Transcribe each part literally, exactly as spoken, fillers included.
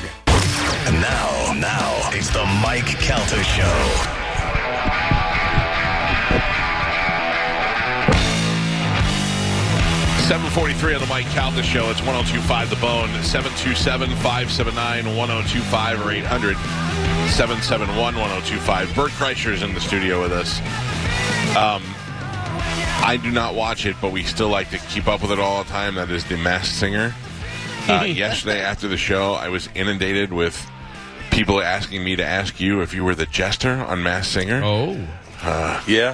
org. And now, now, it's the Mike Calta Show. seven forty-three on the Mike Calta Show. It's one oh two point five The Bone. seven two seven, five seven nine, one oh two five or eight hundred, seven seven one, one oh two five. Bert Kreischer's in the studio with us. Um, I do not watch it, but we still like to keep up with it all the time. That is The Masked Singer. Uh, yesterday after the show, I was inundated with people asking me to ask you if you were the jester on Masked Singer. Oh. Uh, yeah.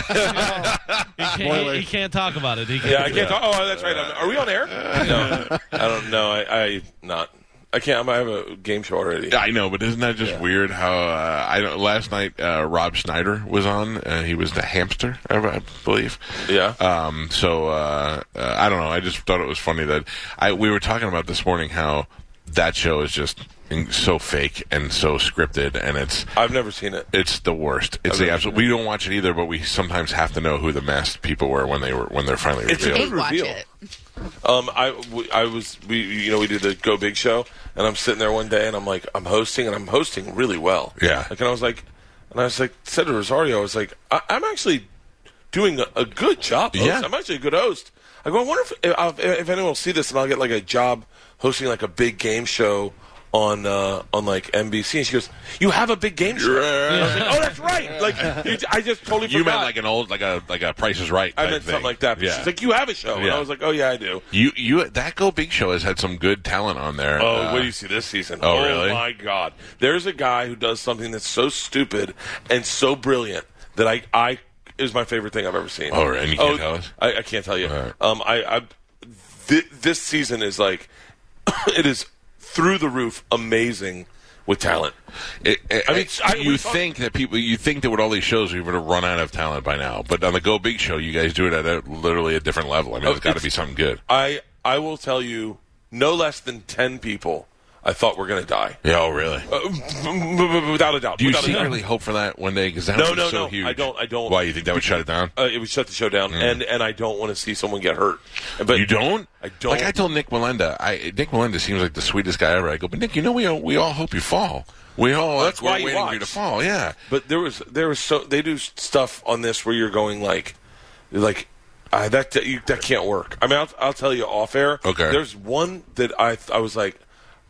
Uh, he, can't, he, he can't talk about it. He can't yeah, I can't talk. Oh, that's right. Are we on air? No. I don't know. I, I not. I can't. I have a game show already. I know, but isn't that just yeah. weird how uh, I don't, last night uh, Rob Schneider was on. Uh, he was the hamster, I believe. Yeah. Um. So uh, uh, I don't know. I just thought it was funny that I we were talking about this morning how that show is just so fake and so scripted, and it's I've never seen it. It's the worst. It's I've the absolute. We don't watch it either, but we sometimes have to know who the masked people were when they were when they're finally revealed. It's a good reveal. Watch it. Um, I, I was we you know we did the Go Big show, and I'm sitting there one day, and I'm like I'm hosting, and I'm hosting really well. Yeah. Like, and I was like, and I was like said to Rosario, I was like, I, I'm actually doing a, a good job. Host. Yeah. I'm actually a good host. I go, I wonder if if, if anyone will see this, and I'll get like a job hosting like a big game show on uh, on like N B C, and she goes, "You have a big game show." Yeah. I was like, "Oh, that's right." Like, you, I just totally forgot. You meant like an old, like a like a Price is Right. I meant thing. something like that. But yeah. She's like, "You have a show," and yeah. I was like, "Oh yeah, I do." You you that Go Big show has had some good talent on there. Oh, uh, what do you see this season? Oh, oh really? My God, there's a guy who does something that's so stupid and so brilliant that I I is my favorite thing I've ever seen. Oh, and you can't oh, tell us? I, I can't tell you. Right. Um, I, I th- this season is like it is. Through the roof, amazing with talent. It, it, I mean, I, you think that people, you think that with all these shows we would have run out of talent by now, but on the Go Big show, you guys do it at a, literally a different level. I mean, oh, it's got to be something good. I I will tell you, no less than ten people I thought were going to die. Yeah, oh, really? Uh, without a doubt. Do you without secretly hope for that one day? Because that no, would be no, so no. huge. I don't. I don't. Why, you think that would shut it down? Uh, it would shut the show down, mm. and and I don't want to see someone get hurt. But you don't? I don't. Like I told Nick Melinda, I Nick Melinda seems like the sweetest guy ever. I go, but Nick, you know we all, we all hope you fall. We all well, that's we're why you waiting watch. for you to fall. Yeah. But there was there was so they do stuff on this where you're going like, like. Uh, that you, that can't work. I mean, I'll, I'll tell you off air. Okay. There's one that I I was like,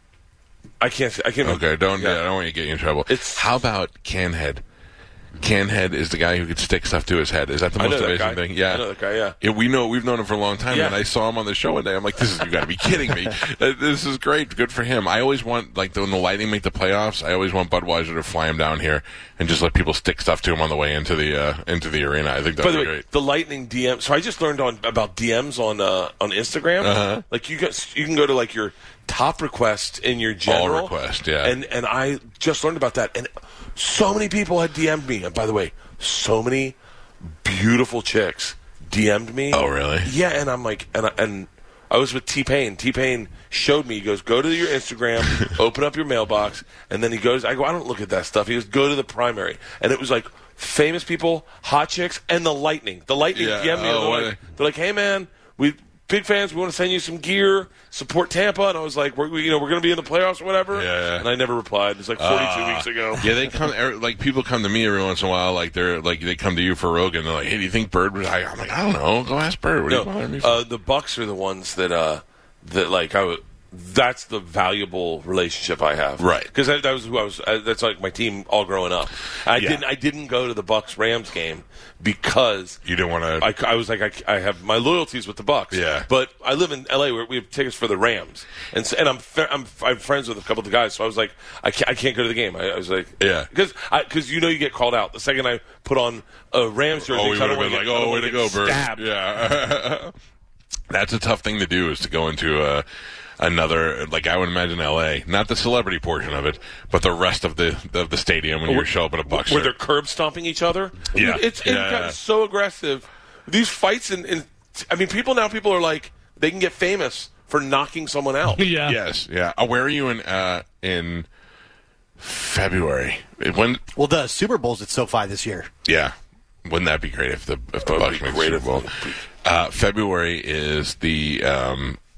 I can't. I can't. Okay, don't. Yeah. Yeah, I don't want you to get you in trouble. It's, How about Canhead? Canhead is the guy who could stick stuff to his head. Is that the most amazing guy. thing? Yeah, I know that guy. Yeah. yeah. We know. We've known him for a long time, yeah. and I saw him on the show one day. I'm like, "This is you got to be kidding me! Uh, this is great. Good for him." I always want, like, when the Lightning make the playoffs, I always want Budweiser to fly him down here and just let people stick stuff to him on the way into the uh, into the arena. I think that'd By the be way, great. the Lightning D M. So I just learned on about D Ms on uh, on Instagram. Uh-huh. Like you guys, you can go to like your top request in your general All request, yeah. And and I just learned about that, and so many people had D M'd me. And by the way, so many beautiful chicks D M'd me. Oh, really? Yeah, and I'm like, and I, and I was with T-Pain. T-Pain showed me. He goes, go to your Instagram, open up your mailbox, and then he goes. I go, I don't look at that stuff. He goes, go to the primary, and it was like famous people, hot chicks, and the Lightning. The Lightning Yeah. D M'd me. Oh, they're, like, they're like, hey man, we. Big fans. We want to send you some gear. Support Tampa. And I was like, we're, you know, we're going to be in the playoffs or whatever. Yeah, yeah. And I never replied. It was like forty-two uh, weeks ago. Yeah, they come. Like people come to me every once in a while. Like they're like they come to you for Rogan. They're like, hey, do you think Bird was? I, I'm like, I don't know. Go ask Bird. What no, do you want me for? Uh, the Bucks are the ones that uh, that like I would. That's the valuable relationship I have, right? Because that, that was who I was. Uh, that's like my team all growing up. I yeah. didn't. I didn't go to the Bucks Rams game because you didn't want to. I, I was like, I, I have my loyalties with the Bucks. Yeah. But I live in L A where we have tickets for the Rams, and so, and I'm I'm I'm friends with a couple of the guys. So I was like, I can't, I can't go to the game. I, I was like, yeah, because because you know you get called out the second I put on a Rams jersey. Oh, we would have been get, like, oh, way to go, Bird. Stabbed. Yeah. That's a tough thing to do, is to go into a. Another, like I would imagine L A, not the celebrity portion of it, but the rest of the of the stadium when you show up at a Bucks where shirt. they're curb stomping each other. Yeah, it's, it's yeah. gotten so aggressive. These fights, and in, in, I mean, people now people are like they can get famous for knocking someone out. Yeah. Yes. Yeah. Uh, where are you in uh, in February? When? Well, the Super Bowl's at SoFi this year. Yeah. Wouldn't that be great if the if the Oh, Bucks make the Super Bowl? Uh, February is the um,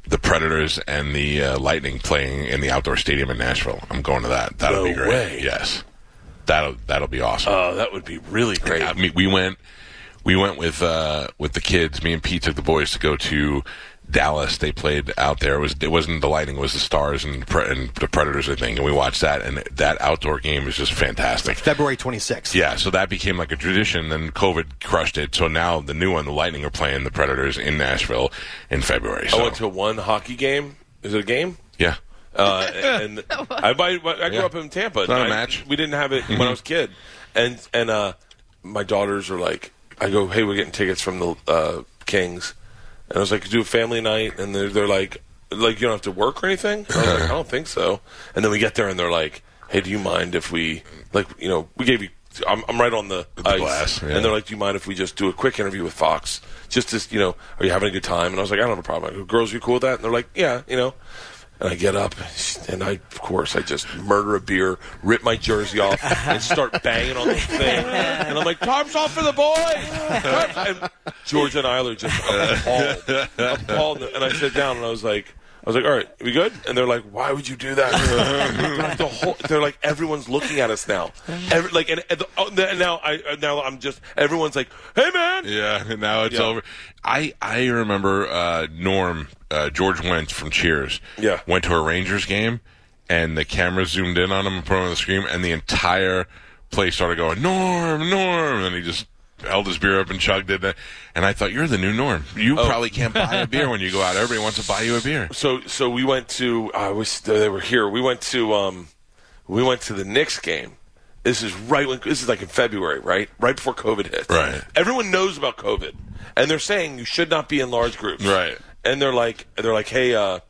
the Predators and the uh, Lightning playing in the outdoor stadium in Nashville. I'm going to that. That'll No be great. way. Yes, that'll that'll be awesome. Oh, that would be really great. I mean, we went we went with uh, with the kids. Me and Pete took the boys to go to Dallas. They played out there. It was it wasn't the Lightning, it was the Stars and, Pre- and the Predators, I think. And we watched that, and that outdoor game was just fantastic. February twenty-sixth. Yeah, so that became like a tradition. Then COVID crushed it. So now the new one, the Lightning, are playing the Predators in Nashville in February. So. I went to one hockey game. Is it a game? Yeah. Uh, and I, I, I grew Yeah. up in Tampa. It's not a I- match. We didn't have it when I was a kid, and and uh, my daughters are like, I go, hey, we're getting tickets from the uh, Kings, and I was like, do a family night, and they're they're like, like you don't have to work or anything. I was like, I don't think so. And then we get there, and they're like, hey, do you mind if we like, you know, we gave you. I'm, I'm right on the, The ice, glass, yeah. and they're like, "Do you mind if we just do a quick interview with Fox? Just to, you know, are you having a good time?" And I was like, "I don't have a problem." I go, "Girls, you cool with that?" And they're like, "Yeah, you know." And I get up, and I, of course, I just murder a beer, rip my jersey off, and start banging on the thing. And I'm like, "Time's off for the boys!" And George and Eiler just appalled, appalled. And I sat down, and I was like, I was like, all right, we good? And they're like, why would you do that? they're, like, the whole, they're like, everyone's looking at us now. Every, like, and, and, the, oh, and now I now I'm just everyone's like, hey man. Yeah, and now it's Yeah. over. I I remember uh, Norm uh, George Wentz from Cheers. Yeah. Went to a Rangers game, and the camera zoomed in on him and put him on the screen, and the entire place started going Norm, Norm, and he just held his beer up and chugged it. And I thought, you're the new Norm. You Oh. probably can't buy a beer when you go out. Everybody wants to buy you a beer. So so we went to I wish they were here. We went to um we went to the Knicks game. This is right when this is like in February, right? Right before COVID hits. Right. Everyone knows about COVID, and they're saying you should not be in large groups. Right. And they're like they're like, hey, uh,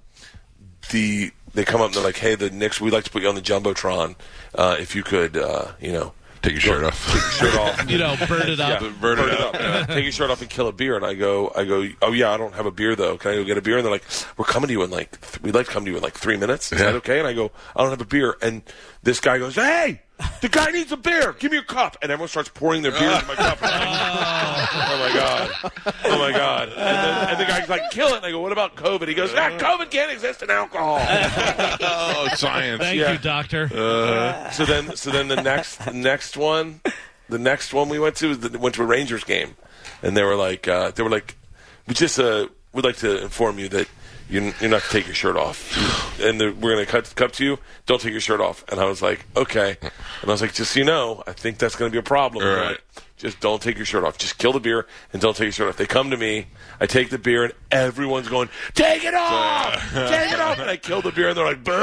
the they come up and they're like, hey, the Knicks, we'd like to put you on the jumbotron, uh, if you could, uh, you know. Take your shirt off. Take your shirt off. You know, bird it up. Yeah, Bird burn it it up. up. Yeah. Take your shirt off and kill a beer. And I go, I go. Oh yeah, I don't have a beer though. Can I go get a beer? And they're like, we're coming to you in like, th- we'd like to come to you in like three minutes. Is Yeah. that okay? And I go, I don't have a beer. And this guy goes, hey, the guy needs a beer. Give me your cup. And everyone starts pouring their beer into my cup. And I'm like, oh my god, oh my god. And, then, and the guy's like, kill it. And I go, what about COVID? He goes, ah, COVID can't exist in alcohol. Oh, science. Thank Yeah. you, doctor. So then, so then the next, the next one, the next one we went to was the, went to a Rangers game, and they were like, uh, they were like, we just uh, would like to inform you that you're, you're not to take your shirt off, and the, we're going to cut cut to you. Don't take your shirt off. And I was like, okay. And I was like, just so you know, I think that's going to be a problem. All And they're right. like, just don't take your shirt off. Just kill the beer and don't take your shirt off. They come to me. I take the beer, and everyone's going, take it off! Take it off! And I kill the beer, and they're like, boo!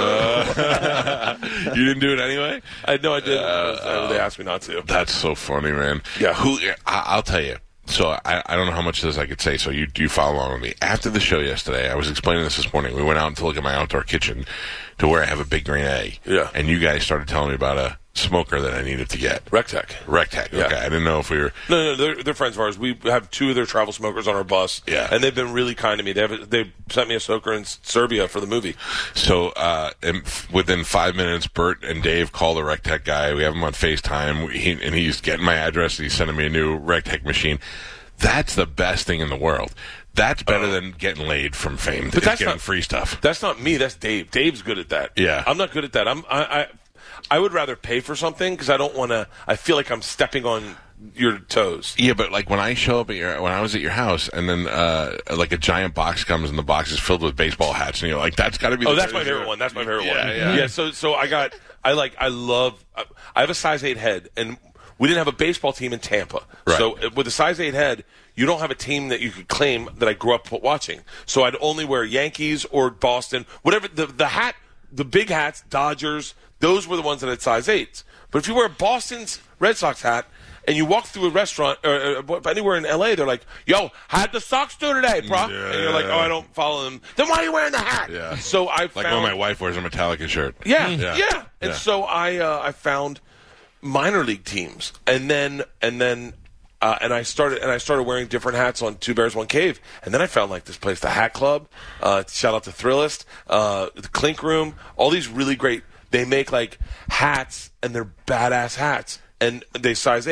You didn't do it anyway? I know I did. Uh, they asked me not to. That's so funny, man. Yeah. Who? I, I'll tell you. So I, I don't know how much of this I could say. So you you follow along with me. After the show yesterday, I was explaining this this morning. We went out to look at my outdoor kitchen, to where I have a big green egg. Yeah. And you guys started telling me about a smoker that I needed to get. Rectech. Rectech. Yeah. Okay. I didn't know if we were. No, no, they're, they're friends of ours. We have two of their travel smokers on our bus. Yeah. And they've been really kind to me. They have, they sent me a smoker in Serbia for the movie. So uh, and f- within five minutes, Bert and Dave call the Rectech guy. We have him on FaceTime, he, and he's getting my address. And he's sending me a new Rectech machine. That's the best thing in the world. That's better Oh. than getting laid from fame. But But that's getting not- free stuff. That's not me. That's Dave. Dave's good at that. Yeah. I'm not good at that. I'm, I, I, I would rather pay for something because I don't want to, I feel like I'm stepping on your toes. Yeah, but like when I show up at your, when I was at your house, and then uh, like a giant box comes, and the box is filled with baseball hats, and you're like, "That's got to be." Oh, the that's my treasure. favorite one. That's my favorite Yeah, one. yeah. Yeah. So, so I got, I like, I love, I have a size eight head, and we didn't have a baseball team in Tampa. Right. So with a size eight head, you don't have a team that you could claim that I grew up watching. So I'd only wear Yankees or Boston, whatever the the hat, the big hats, Dodgers. Those were the ones that had size eights. But if you wear Boston's Red Sox hat, and you walk through a restaurant or uh, anywhere in L A, they're like, "Yo, how'd the Sox do today, bro?" Yeah. And you're like, "Oh, I don't follow them." Then why are you wearing the hat? Yeah. So I Like found, when my wife wears a Metallica shirt. yeah, Yeah. yeah, And Yeah. so I uh, I found minor league teams, and then and then uh, and I started and I started wearing different hats on Two Bears One Cave, and then I found like this place, the Hat Club. Uh, shout out to Thrillist, uh, the Clink Room, all these really great. They make like hats, and they're badass hats, and they size eight.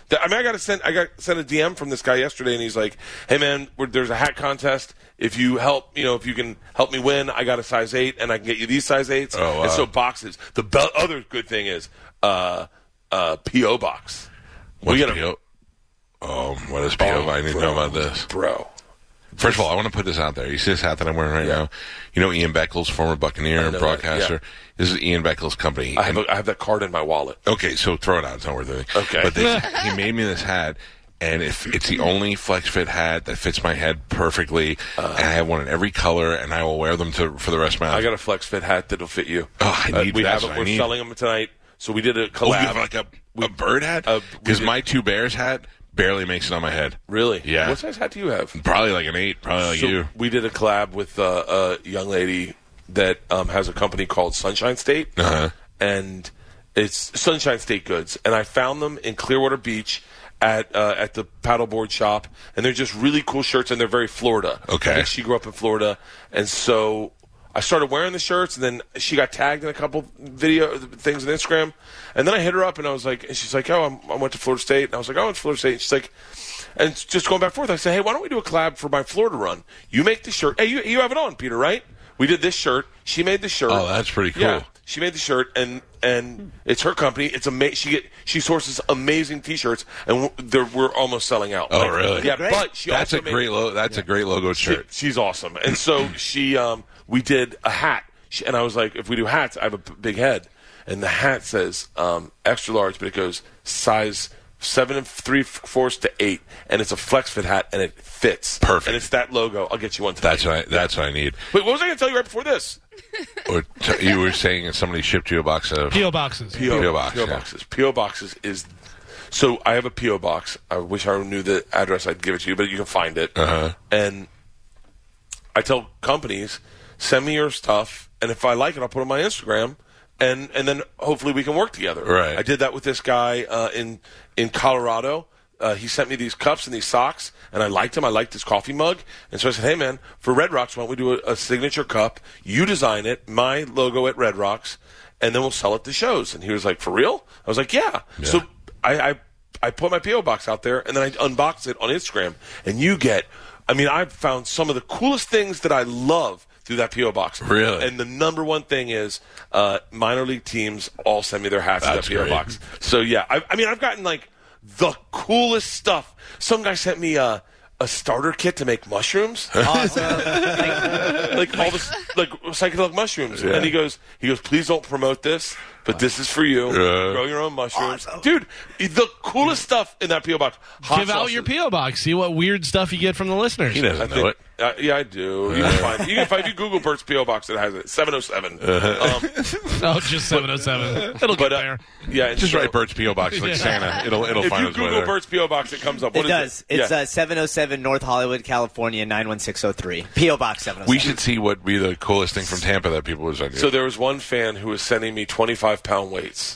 I mean, I got to send I got sent a D M from this guy yesterday, and he's like, "Hey man, we're, there's a hat contest. If you help, you know, if you can help me win, I got a size eight, and I can get you these size eights." Oh, wow. And so boxes. The be- other good thing is uh, uh, P O box. What's we gotta, P O? Oh, what is P O? Oh, I need bro, to know about this, bro. First of all, I want to put this out there. You see this hat that I'm wearing right Yeah. now? You know Ian Beckles, former Buccaneer and that, broadcaster? yeah. This is Ian Beckles' company. I have, a, I have that card in my wallet. Okay, so throw it out. It's not worth anything. Okay. But they, he made me this hat, and if it's the only flex fit hat that fits my head perfectly, uh, and I have one in every color, and I will wear them to for the rest of my life. I got a flex fit hat that'll fit you. Oh, I need uh, we that's have it. what I We're need. selling them tonight. So we did a collab. Oh, you have like a, a bird hat? Uh, we Because did- my two bears hat barely makes it on my head. Really? Yeah. What size hat do you have? Probably like an eight, probably like So you. we did a collab with uh, a young lady that um, has a company called Sunshine State, Uh-huh. and it's Sunshine State Goods. And I found them in Clearwater Beach at uh, at the paddleboard shop, and they're just really cool shirts, and they're very Florida. Okay. I think she grew up in Florida, and so I started wearing the shirts, and then she got tagged in a couple video things on Instagram, and then I hit her up, and I was like, and she's like, oh, I'm, I went to Florida State, and I was like, oh, I went to Florida State, and she's like, and it's just going back and forth. I said, hey, why don't we do a collab for my Florida run? You make the shirt. Hey, you you have it on, Peter, right? We did this shirt. She made the shirt. Oh, that's pretty cool. Yeah, she made the shirt, and and it's her company. It's ama- She get she sources amazing T-shirts, and we're, they're, we're almost selling out. Oh, Like, really? Yeah, Great. but she That's also a made, great logo. That's a great logo she- shirt. she's awesome, and so she um we did a hat, she, and I was like, if we do hats, I have a p- big head, and the hat says um, extra large, but it goes size seven and three fourths to eight, and it's a flex fit hat, and it fits Perfect. and it's that logo. I'll get you one tonight. That's what I, that's what I need. Wait, what was I going to tell you right before this? Or t- you were saying that somebody shipped you a box of P O boxes. P O, P O box, P O yeah. boxes. P O boxes is. So I have a P O box. I wish I knew the address. I'd give it to you, but you can find it. Uh-huh. And I tell companies, send me your stuff, and if I like it, I'll put it on my Instagram, and and then hopefully we can work together. Right. I did that with this guy uh, in in Colorado. Uh, he sent me these cups and these socks, and I liked them. I liked his coffee mug. And so I said, hey, man, for Red Rocks, why don't we do a, a signature cup? You design it, my logo at Red Rocks, and then we'll sell it to shows. And he was like, for real? I was like, yeah. Yeah. So I, I I put my P O box out there, and then I unboxed it on Instagram. And you get, I mean, I've found some of the coolest things that I love through that P O box. Really? And the number one thing is uh, minor league teams all send me their hats in that That's P O great. box. So, yeah, I, I mean, I've gotten, like, the coolest stuff. Some guy sent me a, a starter kit to make mushrooms. Awesome. like all this, like psychedelic mushrooms. Yeah. And he goes, he goes, please don't promote this, but this is for you. Yeah. Grow your own mushrooms, dude. The coolest stuff in that P O box. Hot Give out sauces. your P O box. See what weird stuff you get from the listeners. He doesn't I know think, it. uh, yeah, I do. You can find. You can find. If you Google Bert's P O box, it has it. Seven oh seven. Uh-huh. Um, Oh, just seven oh seven. It'll but get uh, there. yeah, and Just so, write Bert's P O box like Yeah. Santa. It'll it'll If find you its way Google there. Bert's P O box, it comes up. What It is does. It? It's yeah. uh, seven oh seven North Hollywood, California, nine one six oh three. P O Box seven oh seven. We should see what would be the coolest thing from Tampa that people would send you. So there was one fan who was sending me twenty-five pound weights.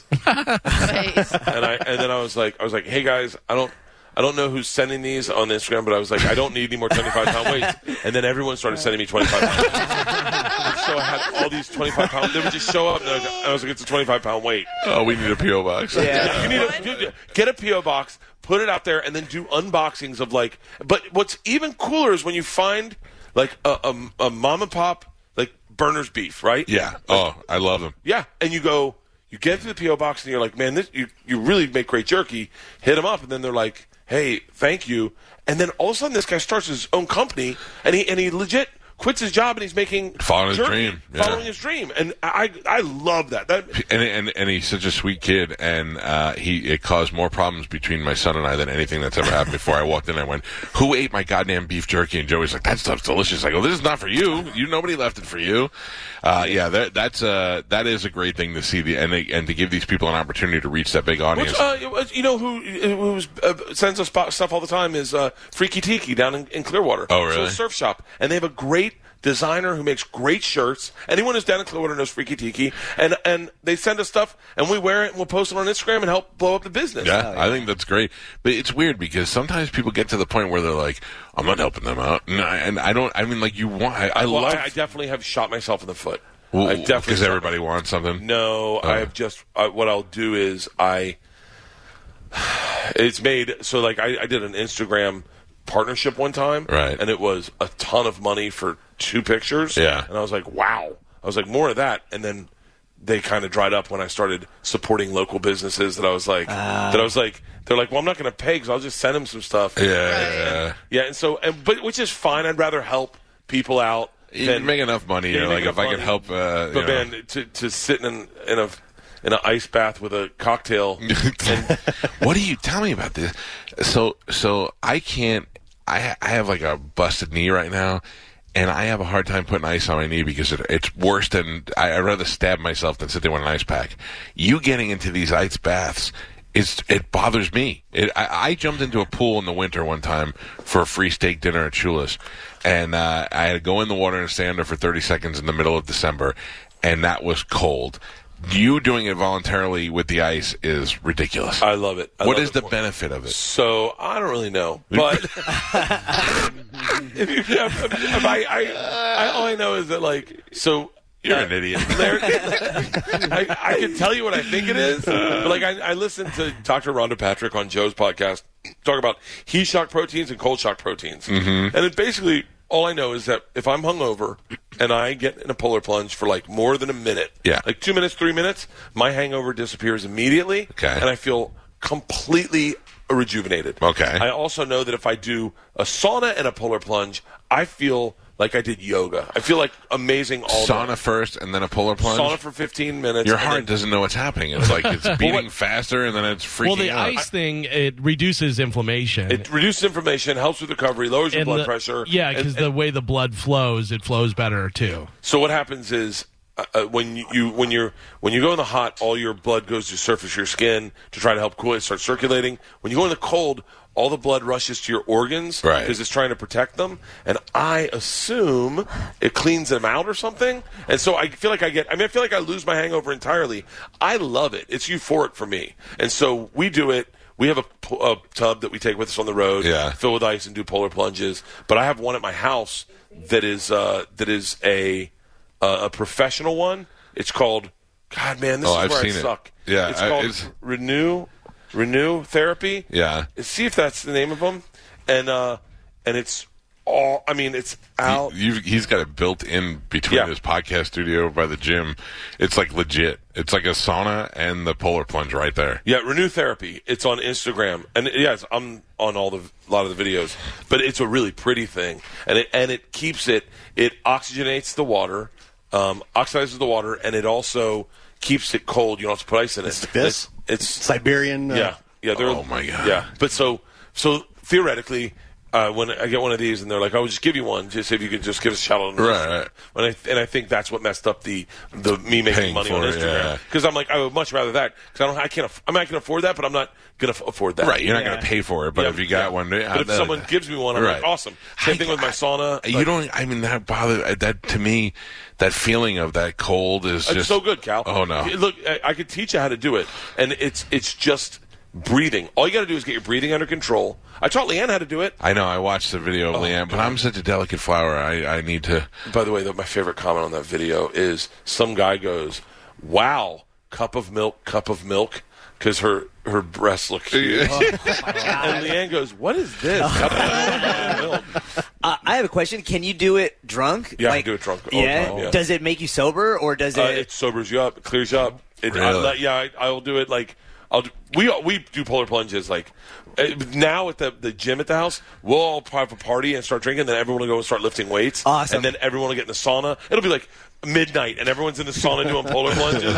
Nice. and I and then I was like, I was like, hey guys, I don't, I don't know who's sending these on Instagram, but I was like, I don't need any more twenty-five pound weights. And then everyone started sending me twenty-five pound weights. And so I had all these twenty-five pound. They would just show up, and I was, I was like, it's a twenty-five pound weight. oh, we need a P O box. Yeah. You need to get a P O box, put it out there, and then do unboxings of like. But what's even cooler is when you find like a, a, a mom and pop like Burner's beef, right? Yeah. Oh, I love them. Yeah, and you go, you get to the P O box, and you're like, man, this you you really make great jerky. Hit them up, and then they're like, hey, thank you. And then all of a sudden, this guy starts his own company, and he and he legit quits his job, and he's making Following his jerky, dream, yeah. following his dream, and I I love that. That And, and and he's such a sweet kid, and uh, he it caused more problems between my son and I than anything that's ever happened before. I walked in, I went, "Who ate my goddamn beef jerky?" And Joey's like, "That stuff's delicious." I go, "This is not for you. You nobody left it for you." Uh, yeah, that, that's uh, that is a great thing to see, the and they, and to give these people an opportunity to reach that big audience. Which, uh, it was- you know who who uh, sends us spot- stuff all the time is uh, Freaky Tiki down in, in Clearwater. Oh, really? So a surf shop, and they have a great designer who makes great shirts. Anyone who's down in Clearwater knows Freaky Tiki, and and they send us stuff, and we wear it, and we'll post it on Instagram and help blow up the business. Yeah, I think that's great. But it's weird because sometimes people get to the point where they're like, I'm not helping them out. And I, and I don't, I mean, like, you want, I, I Well, love. I, I definitely have shot myself in the foot. Well, I definitely because shot everybody wants something. No, Uh. I have just uh, what I'll do is I It's made so like I, I did an Instagram partnership one time, right? And it was a ton of money for two pictures. Yeah, and I was like, wow. I was like, more of that, and then they kind of dried up when I started supporting local businesses. That I was like, uh, that I was like, they're like, well, I'm not going to pay because I'll just send them some stuff. Yeah, yeah, yeah. And so, and, but which is fine. I'd rather help people out. You than, make enough money. Yeah, You're like, if money. I could help, uh, but man, know. to to sit in in a in an ice bath with a cocktail. and, what do you tell me about this? So, so I can't. I I have like a busted knee right now. And I have a hard time putting ice on my knee because it, it's worse than I, I'd rather stab myself than sit there with an ice pack. You getting into these ice baths, it's, it bothers me. It, I, I jumped into a pool in the winter one time for a free steak dinner at Chula's, and uh, I had to go in the water and stand there for thirty seconds in the middle of December, and that was cold. You doing it voluntarily with the ice is ridiculous. I love it. I what love is it the more. benefit of it? So I don't really know, but if you, if, if I, I, I, all I know is that like so. You're uh, an idiot. I, I can tell you what I think it is, but like I, I listened to Doctor Rhonda Patrick on Joe's podcast talk about heat shock proteins and cold shock proteins, mm-hmm. and it basically. All I know is that if I'm hungover and I get in a polar plunge for like more than a minute, yeah. like two minutes, three minutes, my hangover disappears immediately, okay. and I feel completely rejuvenated. Okay. I also know that if I do a sauna and a polar plunge, I feel like I did yoga. I feel like amazing all Sauna day. first and then a polar plunge? Sauna for fifteen minutes. Your heart then... doesn't know what's happening. It's like it's beating faster and then it's freaking Well, the out. ice thing, it reduces inflammation. It reduces inflammation, helps with recovery, lowers your and blood the, pressure. Yeah, because the way the blood flows, it flows better too. So what happens is uh, uh, when you when you're when you go in the hot, all your blood goes to surface your skin to try to help cool it, start circulating. When you go in the cold, all the blood rushes to your organs because right. it's trying to protect them. And I assume it cleans them out or something. And so I feel like I get, I mean, I feel like I lose my hangover entirely. I love it. It's euphoric for me. And so we do it. We have a, a tub that we take with us on the road, yeah. fill with ice and do polar plunges. But I have one at my house that is, uh, that is a, uh, a professional one. It's called, God, man, this oh, is I've where seen I it. suck. Yeah, it's I, called it's... Renew. Renew Therapy. Yeah. See if that's the name of them. And uh, and it's all, I mean, it's out. He, you've, he's got it built in between yeah. his podcast studio by the gym. It's like legit. It's like a sauna and the polar plunge right there. Yeah, Renew Therapy. It's on Instagram. And yes, I'm on all the a lot of the videos. But it's a really pretty thing. And it, and it keeps it, it oxygenates the water, um, oxidizes the water, and it also keeps it cold. You don't have to put ice in it. It's this? It's, it's Siberian? Uh, yeah. Yeah, they're, oh, my God. Yeah. But so, so theoretically, uh, when I get one of these and they're like, "I will just give you one, just if you could just give us a shout out." Right, right. And I, and I think that's what messed up the the me making Paying money for on it, Instagram because yeah. I'm like, I would much rather that because I don't, I can't, aff- I mean, I can afford that, but I'm not gonna f- afford that. Right, you're not Yeah. going to pay for it, but Yeah, if you got yeah. one, But uh, if that- someone gives me one, I'm right. like, awesome. Same I- thing with my I- sauna. You like, don't. I mean, that bother that to me. That feeling of that cold is It's just so good, Cal. Oh no! Look, I, I could teach you how to do it, and it's it's just breathing. All you got to do is get your breathing under control. I taught Leanne how to do it. I know. I watched the video of Oh, Leanne, but God. I'm such a delicate flower. I, I need to. By the way, the, my favorite comment on that video is some guy goes, "Wow, cup of milk, cup of milk," because her her breasts look huge. And Leanne goes, "What is this?" Cup of milk. Uh, I have a question. Can you do it drunk? Yeah, I like, can do it drunk all the Yeah? time, yeah. Does it make you sober or does it? Uh, it sobers you up, it clears you up. It, I, Really? let- yeah, I, I'll do it like I'll do, we we do polar plunges like uh, now at the the gym at the house. We'll all have a party and start drinking. Then everyone will go and start lifting weights. Awesome. And then everyone will get in the sauna. It'll be like midnight, and everyone's in the sauna doing polar plunges.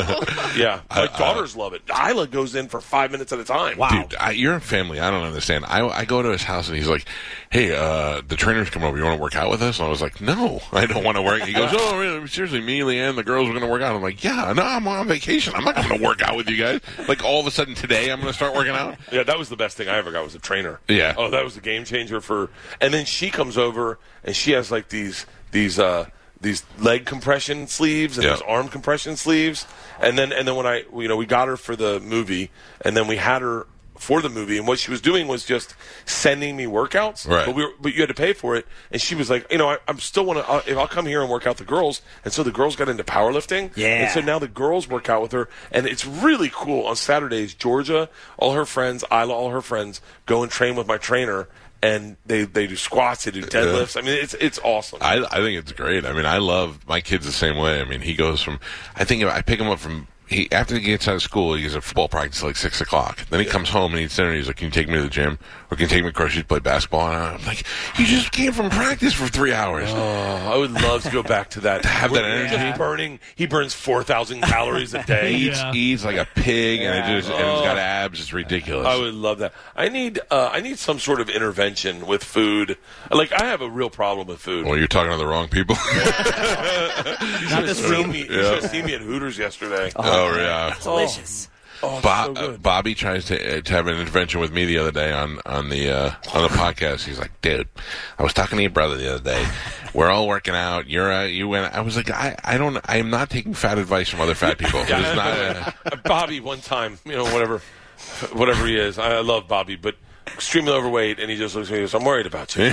Yeah, my I- daughters love it. Isla goes in for five minutes at a time. Wow. Dude, I, you're a family. I don't understand. I, I go to his house and he's like, "Hey, uh, the trainer's coming over. You want to work out with us?" And I was like, "No, I don't want to work." He goes, "Oh, really? Seriously, me, Leanne, the girls are going to work out." I'm like, "Yeah, no, I'm on vacation. I'm not going to work out with you guys." Like all of a sudden today, I'm going to start working out. Yeah, that was the best thing I ever got was a trainer. Yeah. Oh, that was a game changer for. And then she comes over and she has like these these uh these leg compression sleeves and Yeah. these arm compression sleeves. And then and then when I you know we got her for the movie and then we had her for the movie, and what she was doing was just sending me workouts. Right. But we were, but you had to pay for it, and she was like, you know, I, I'm still want to. If I'll come here and work out the girls, and so the girls got into powerlifting. Yeah. And so now the girls work out with her, and it's really cool. On Saturdays, Georgia, all her friends, Isla, all her friends go and train with my trainer. And they, they do squats, they do deadlifts. I mean, it's it's awesome. I, I think it's great. I mean, I love my kids the same way. I mean, he goes from, I think I pick him up from, he after he gets out of school, he gets a football practice at like six o'clock. Then he yeah. comes home and eats dinner. He's like, "Can you take me to the gym, or can you take me across to play basketball?" And I'm like, "You just came from practice for three hours." Oh, I would love to go back to that. to have that energy. Just burning, he burns four thousand calories a day. He eats, Yeah. eats like a pig, yeah. and, it just, and he's got abs. It's ridiculous. I would love that. I need uh, I need some sort of intervention with food. Like, I have a real problem with food. Well, you're talking to the wrong people. you should have seen me. You Yeah. should have seen me at Hooters yesterday. Oh, oh yeah. Delicious. Oh, Bob, so uh, good. Bobby tries to, uh, to have an intervention with me the other day on on the uh, on the podcast. He's like, "Dude, I was talking to your brother the other day. We're all working out. You're uh, you went." I was like, "I I don't. I am not taking fat advice from other fat people. Yeah, It's not, uh, Bobby, one time, you know, whatever, whatever he is. I, I love Bobby, but extremely overweight, and he just looks at me and goes, "I'm worried about you."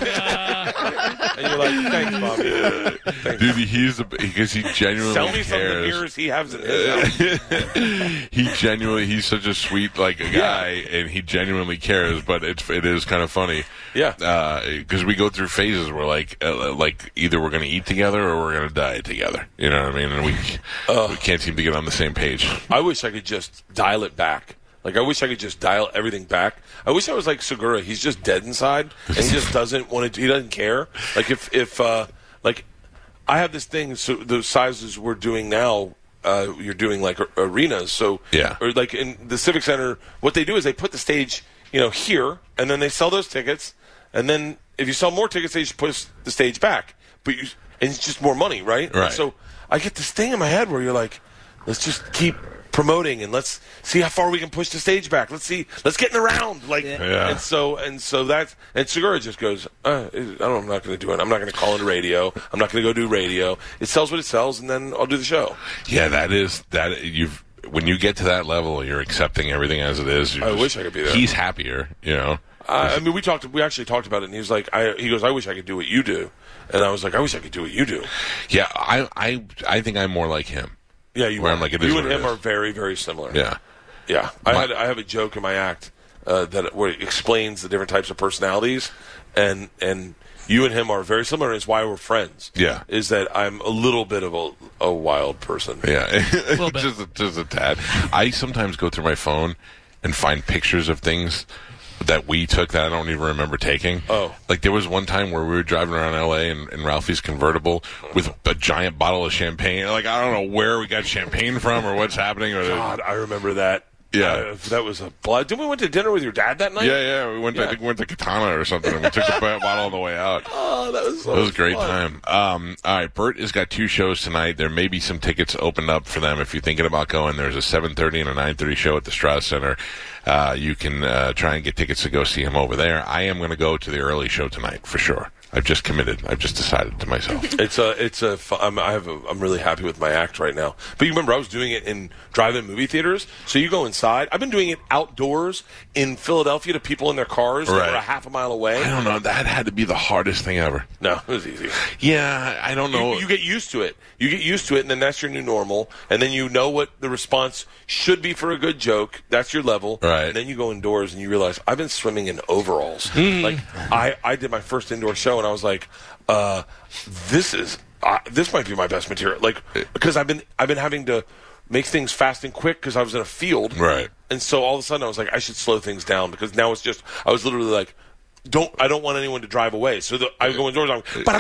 And you're like, "Thanks, Bobby." Thanks. Dude, he's a, because he genuinely Tell me some of the cares. mirrors he has in his house. He genuinely, he's such a sweet like a guy, and he genuinely cares. But it's it is kind of funny, Yeah. because we go through phases where like uh, like either we're going to eat together or we're going to die together. You know what I mean? And we Uh. we can't seem to get on the same page. I wish I could just dial it back. Like, I wish I could just dial everything back. I wish I was like Segura. He's just dead inside, and he just doesn't want to. He doesn't care. Like, if if uh, like I have this thing. So the sizes we're doing now, uh, you're doing like a- arenas. So Yeah. or like in the Civic Center, what they do is they put the stage, you know, here, and then they sell those tickets, and then if you sell more tickets, they just push the stage back. But you and it's just more money, right? Right. And so I get this thing in my head where you're like, let's just keep promoting and let's see how far we can push the stage back. Let's see, let's get in the round. Like, Yeah. and so and so that's and Segura just goes, uh, I don't, I'm not going to do it. I'm not going to call into radio. I'm not going to go do radio. It sells what it sells, and then I'll do the show. Yeah, that is that you've when you get to that level, you're accepting everything as it is. You're I just- wish I could be there. He's happier, you know. I, I mean, we talked. We actually talked about it, and he was like, I, he goes, I wish I could do what you do, and I was like, I wish I could do what you do. Yeah, I I I think I'm more like him. Yeah, you Where are. I'm like, it is you what and it him is. are very, very similar. Yeah. Yeah, I My- had I have a joke in my act uh, that where it explains the different types of personalities, and and you and him are very similar. And it's why we're friends. Yeah. is that I'm a little bit of a, a wild person. Yeah, little bit. just a, just a tad. I sometimes go through my phone and find pictures of things that we took that I don't even remember taking. Oh. Like there was one time where we were driving around L A in, in Ralphie's convertible with a giant bottle of champagne. Like I don't know where we got champagne from or what's happening. Or God, I remember that. Yeah. Uh, that was a blood. Didn't we went to dinner with your dad that night? yeah, yeah. We went to Yeah. I think we went to Katana or something. And we took the bottle on the way out. Oh, that was so It was a great fun. time. Um, all right, Bert has got two shows tonight. There may be some tickets opened up for them if you're thinking about going. There's a seven thirty and a nine thirty show at the Strauss Center. Uh, you can uh, try and get tickets to go see him over there. I am going to go to the early show tonight for sure. I've just committed. I've just decided to myself. It's a, it's a. fu- I'm, I have. A, I'm really happy with my act right now. But you remember, I was doing it in drive-in movie theaters. So you go inside. I've been doing it outdoors in Philadelphia to people in their cars Right. that are a half a mile away. I don't know. That had to be the hardest thing ever. No, it was easy. Yeah, I don't know. You, you get used to it. You get used to it, and then that's your new normal. And then you know what the response should be for a good joke. That's your level. Right. And then you go indoors, and you realize I've been swimming in overalls. Like I, I did my first indoor show, and I was like, uh, "This is uh, this might be my best material." Like because I've been I've been having to make things fast and quick because I was in a field. Right. And so all of a sudden I was like, I should slow things down because now it's just I was literally like. Don't I don't want anyone to drive away. So the, I go indoors. I'm You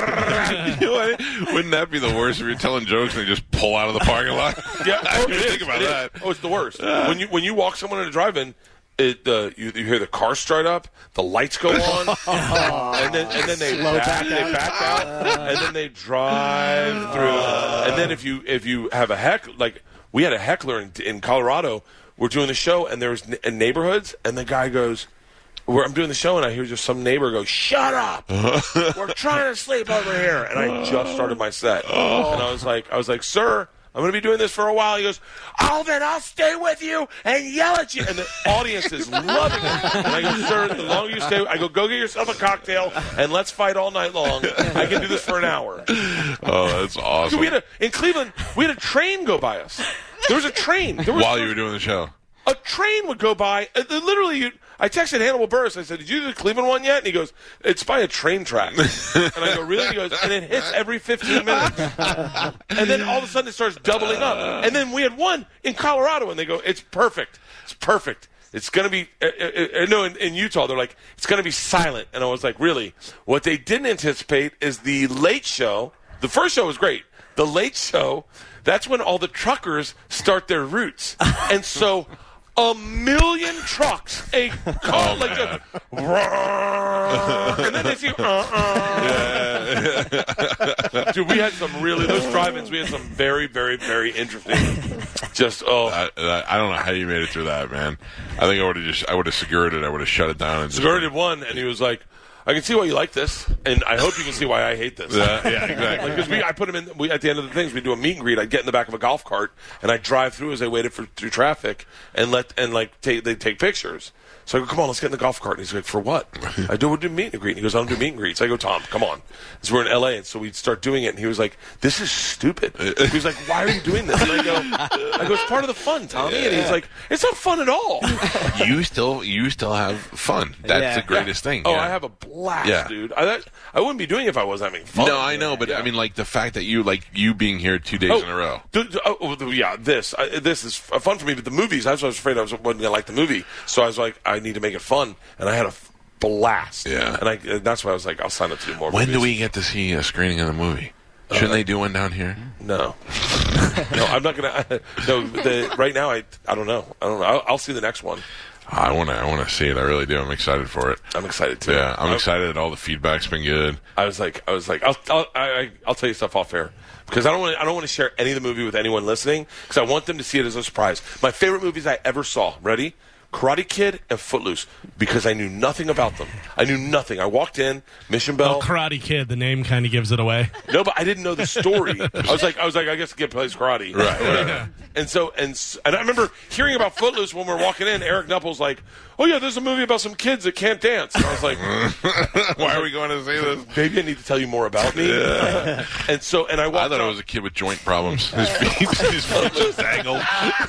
know what? Wouldn't that be the worst if you're telling jokes and they just pull out of the parking lot? yeah. I Oh, didn't it is, think about it is. that. Oh, it's the worst. When you when you walk someone in a drive-in, it uh, you, you hear the car start up, the lights go on, and then and then they back, they back out, and then they drive through. And then if you if you have a heck like we had a heckler in, in Colorado, we're doing the show, and there's in neighborhoods, and the guy goes. Where I'm doing the show and I hear just some neighbor go, "Shut up! We're trying to sleep over here." And I just started my set, and I was like, "I was like, sir, I'm going to be doing this for a while. He goes, oh, then I'll stay with you and yell at you. And the audience is loving it. And I go, sir, the longer you stay, I go, go get yourself a cocktail and let's fight all night long. I can do this for an hour. Oh, that's awesome. We had a, in Cleveland, we had a train go by us. There was a train. There was, While you were doing the show? A train would go by. Uh, literally, you, I texted Hannibal Buress. I said, did you do the Cleveland one yet? And he goes, it's by a train track. And I go, really? He goes, and it hits every fifteen minutes. And then all of a sudden it starts doubling up. And then we had one in Colorado, and they go, it's perfect. It's perfect. It's going to be, uh, uh, uh, no, in, in Utah, they're like, it's going to be silent. And I was like, really? What they didn't anticipate is the late show. The first show was great. The late show, that's when all the truckers start their routes. And so a million trucks, a car, oh, like a, and then they see, uh-uh. Yeah. Dude, we had some really, those drive-ins, we had some very, very, very interesting, just, oh. I, I don't know how you made it through that, man. I think I would have just, I would have secured it, I would have shut it down. And Segura one, and he was like, I can see why you like this, and I hope you can see why I hate this. Uh, yeah, exactly. Because we, I put him in. We, at the end of the things, we do a meet and greet. I'd get in the back of a golf cart, and I'd drive through as I waited for through traffic, and let and like take they take pictures. So I go, come on, let's get in the golf cart. And he's like, for what? I do, we'll do meet and greet. And he goes, I don't do meet and greets. I go, Tom, come on. Because we're in L A, and so we'd start doing it. And he was like, this is stupid. He was like, why are you doing this? And I go, I go, it's part of the fun, Tommy. And he's like, it's not fun at all. You still, you still have fun. That's Yeah. the greatest yeah. thing. Oh, yeah. I have a blast, Yeah. dude. I, that, I wouldn't be doing it if I wasn't having fun. No, I know, but Yeah. I mean, like the fact that you, like you being here two days Oh, in a row. th- th- oh, oh, yeah, this I, this is f- fun for me. But the movies, I was, I was afraid I was, wasn't going to like the movie, so I was like, I need to make it fun, and I had a f- blast. Yeah. and I and that's why I was like, I'll sign up to do more. When movies. do we get to see a screening of the movie? Shouldn't they do one down here? No, no, I'm not gonna. No, the, right now, I I don't know. I don't know. I'll, I'll see the next one. I want to. I want to see it. I really do. I'm excited for it. I'm excited too. Yeah, I'm I, excited that all the feedback's been good. I was like, I was like, I'll I'll I, I- I'll tell you stuff off air. Because I don't want I don't want to share any of the movie with anyone listening. Because I want them to see it as a surprise. My favorite movies I ever saw. Ready? Karate Kid and Footloose. Because I knew nothing about them. I knew nothing. I walked in, Mission Bell. Well, Karate Kid, the name kind of gives it away. No, but I didn't know the story. I was like, I was like, I guess the kid plays karate. Right, right, right. And so, and s- and I remember hearing about Footloose when we were walking in. Eric Knupples like, oh yeah, there's a movie about some kids that can't dance. And I was like, Why are we going to see this? maybe I need to tell you more about me. And so, and I walked. I thought out- it was a kid with joint problems. His feet, his feet was tangled.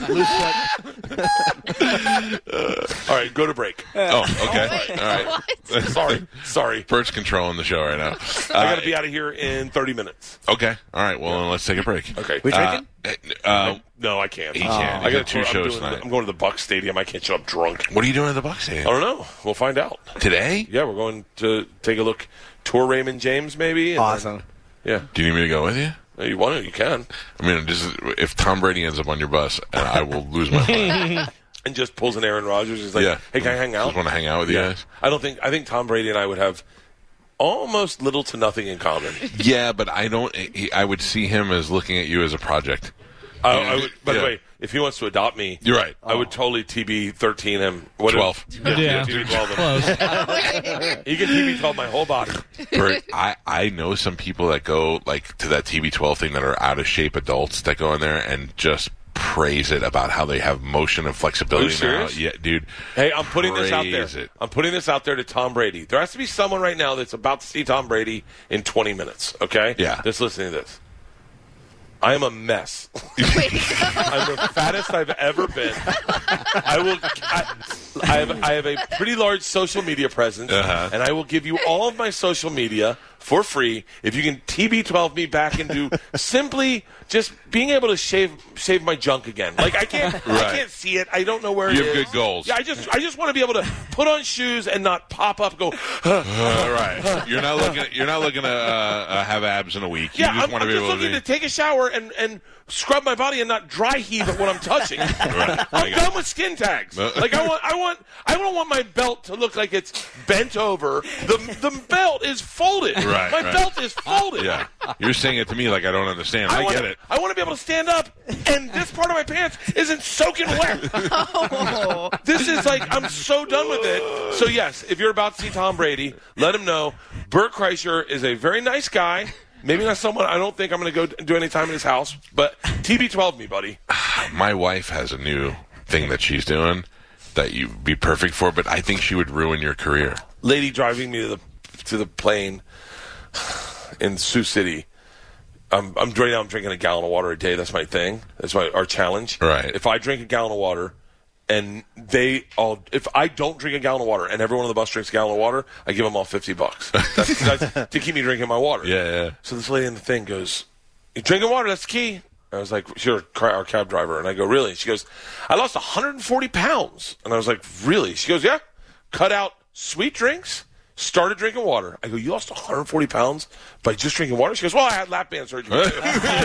All right, go to break. Oh, okay. All right. Sorry, sorry. Bert's controlling the show right now. I got Uh, to be out of here in thirty minutes. Okay. All right. Well, then let's take a break. Okay. We Uh, drinking? uh, No, I can't. He can't. I He got got two I'm shows doing- tonight. I'm going to the Bucks Stadium. I can't show up drunk. what are you doing at the Bucks I game? don't know. We'll find out. Today? Yeah, we're going to take a look. Tour Raymond James, maybe. and Awesome. then- yeah. Do you need me to go with you? If you want to, you can. I mean, just, if Tom Brady ends up on your bus, uh, I will lose my mind. And just pulls an Aaron Rodgers. He's like, Yeah. hey, can I hang out? Just want to hang out with you Yeah. guys? I don't think. I think Tom Brady and I would have almost little to nothing in common. Yeah, but I don't. He, I would see him as looking at you as a project. I, I would, by Yeah. the way, if he wants to adopt me, You're right. I would totally T B thirteen him. What twelve. Yeah, Yeah. T B twelve him. Close. He can T B twelve my whole body. Bert, I, I know some people that go like to that T B twelve thing that are out of shape adults that go in there and just praise it about how they have motion and flexibility now. serious? Yeah, dude. Hey, I'm putting this out there. Praise it. I'm putting this out there to Tom Brady. There has to be someone right now that's about to see Tom Brady in twenty minutes. Okay? Yeah. Just listening to this. I am a mess. I'm the fattest I've ever been. I will. I, I have. I have a pretty large social media presence, Uh-huh. and I will give you all of my social media for free if you can T B twelve me back into simply just being able to shave shave my junk again. Like I can't. I Right. can't see it. I don't know where You it have is. good goals. Yeah, I just. I just want to be able to put on shoes and not pop up. And go. All right. You're not looking. You're not looking to uh, uh, have abs in a week. You Yeah, just I'm, want I'm to be just able looking to. to take a shower and, and scrub my body and not dry heave at what I'm touching. Right. I I'm got done with skin tags. No. Like I want, I want, I don't want my belt to look like it's bent over. The the belt is folded. Right, My right. belt is folded. Yeah. You're saying it to me like I don't understand. I, want get to, it. I want to be able to stand up, and this part of my pants isn't soaking wet. This is like I'm so done with it. So yes, if you're about to see Tom Brady, let him know. Bert Kreischer is a very nice guy. Maybe not someone I don't think I'm going to go do any time in his house, but T B twelve me, buddy. My wife has a new thing that she's doing that you'd be perfect for, but I think she would ruin your career. Lady driving me to the to the plane in Sioux City. I'm I'm right now. I'm drinking a gallon of water a day. That's my thing. That's my our challenge. Right. If I drink a gallon of water, and they all, if I don't drink a gallon of water, and everyone on the bus drinks a gallon of water, I give them all fifty bucks. That's, that's to keep me drinking my water. Yeah, yeah. So this lady in the thing goes, "You drinking water? That's the key." I was like, "She's our cab driver," and I go, "Really?" She goes, "I lost one hundred forty pounds," and I was like, "Really?" She goes, "Yeah, cut out sweet drinks." Started drinking water. I go, "You lost one hundred forty pounds by just drinking water?" She goes, "Well, I had lap band surgery." That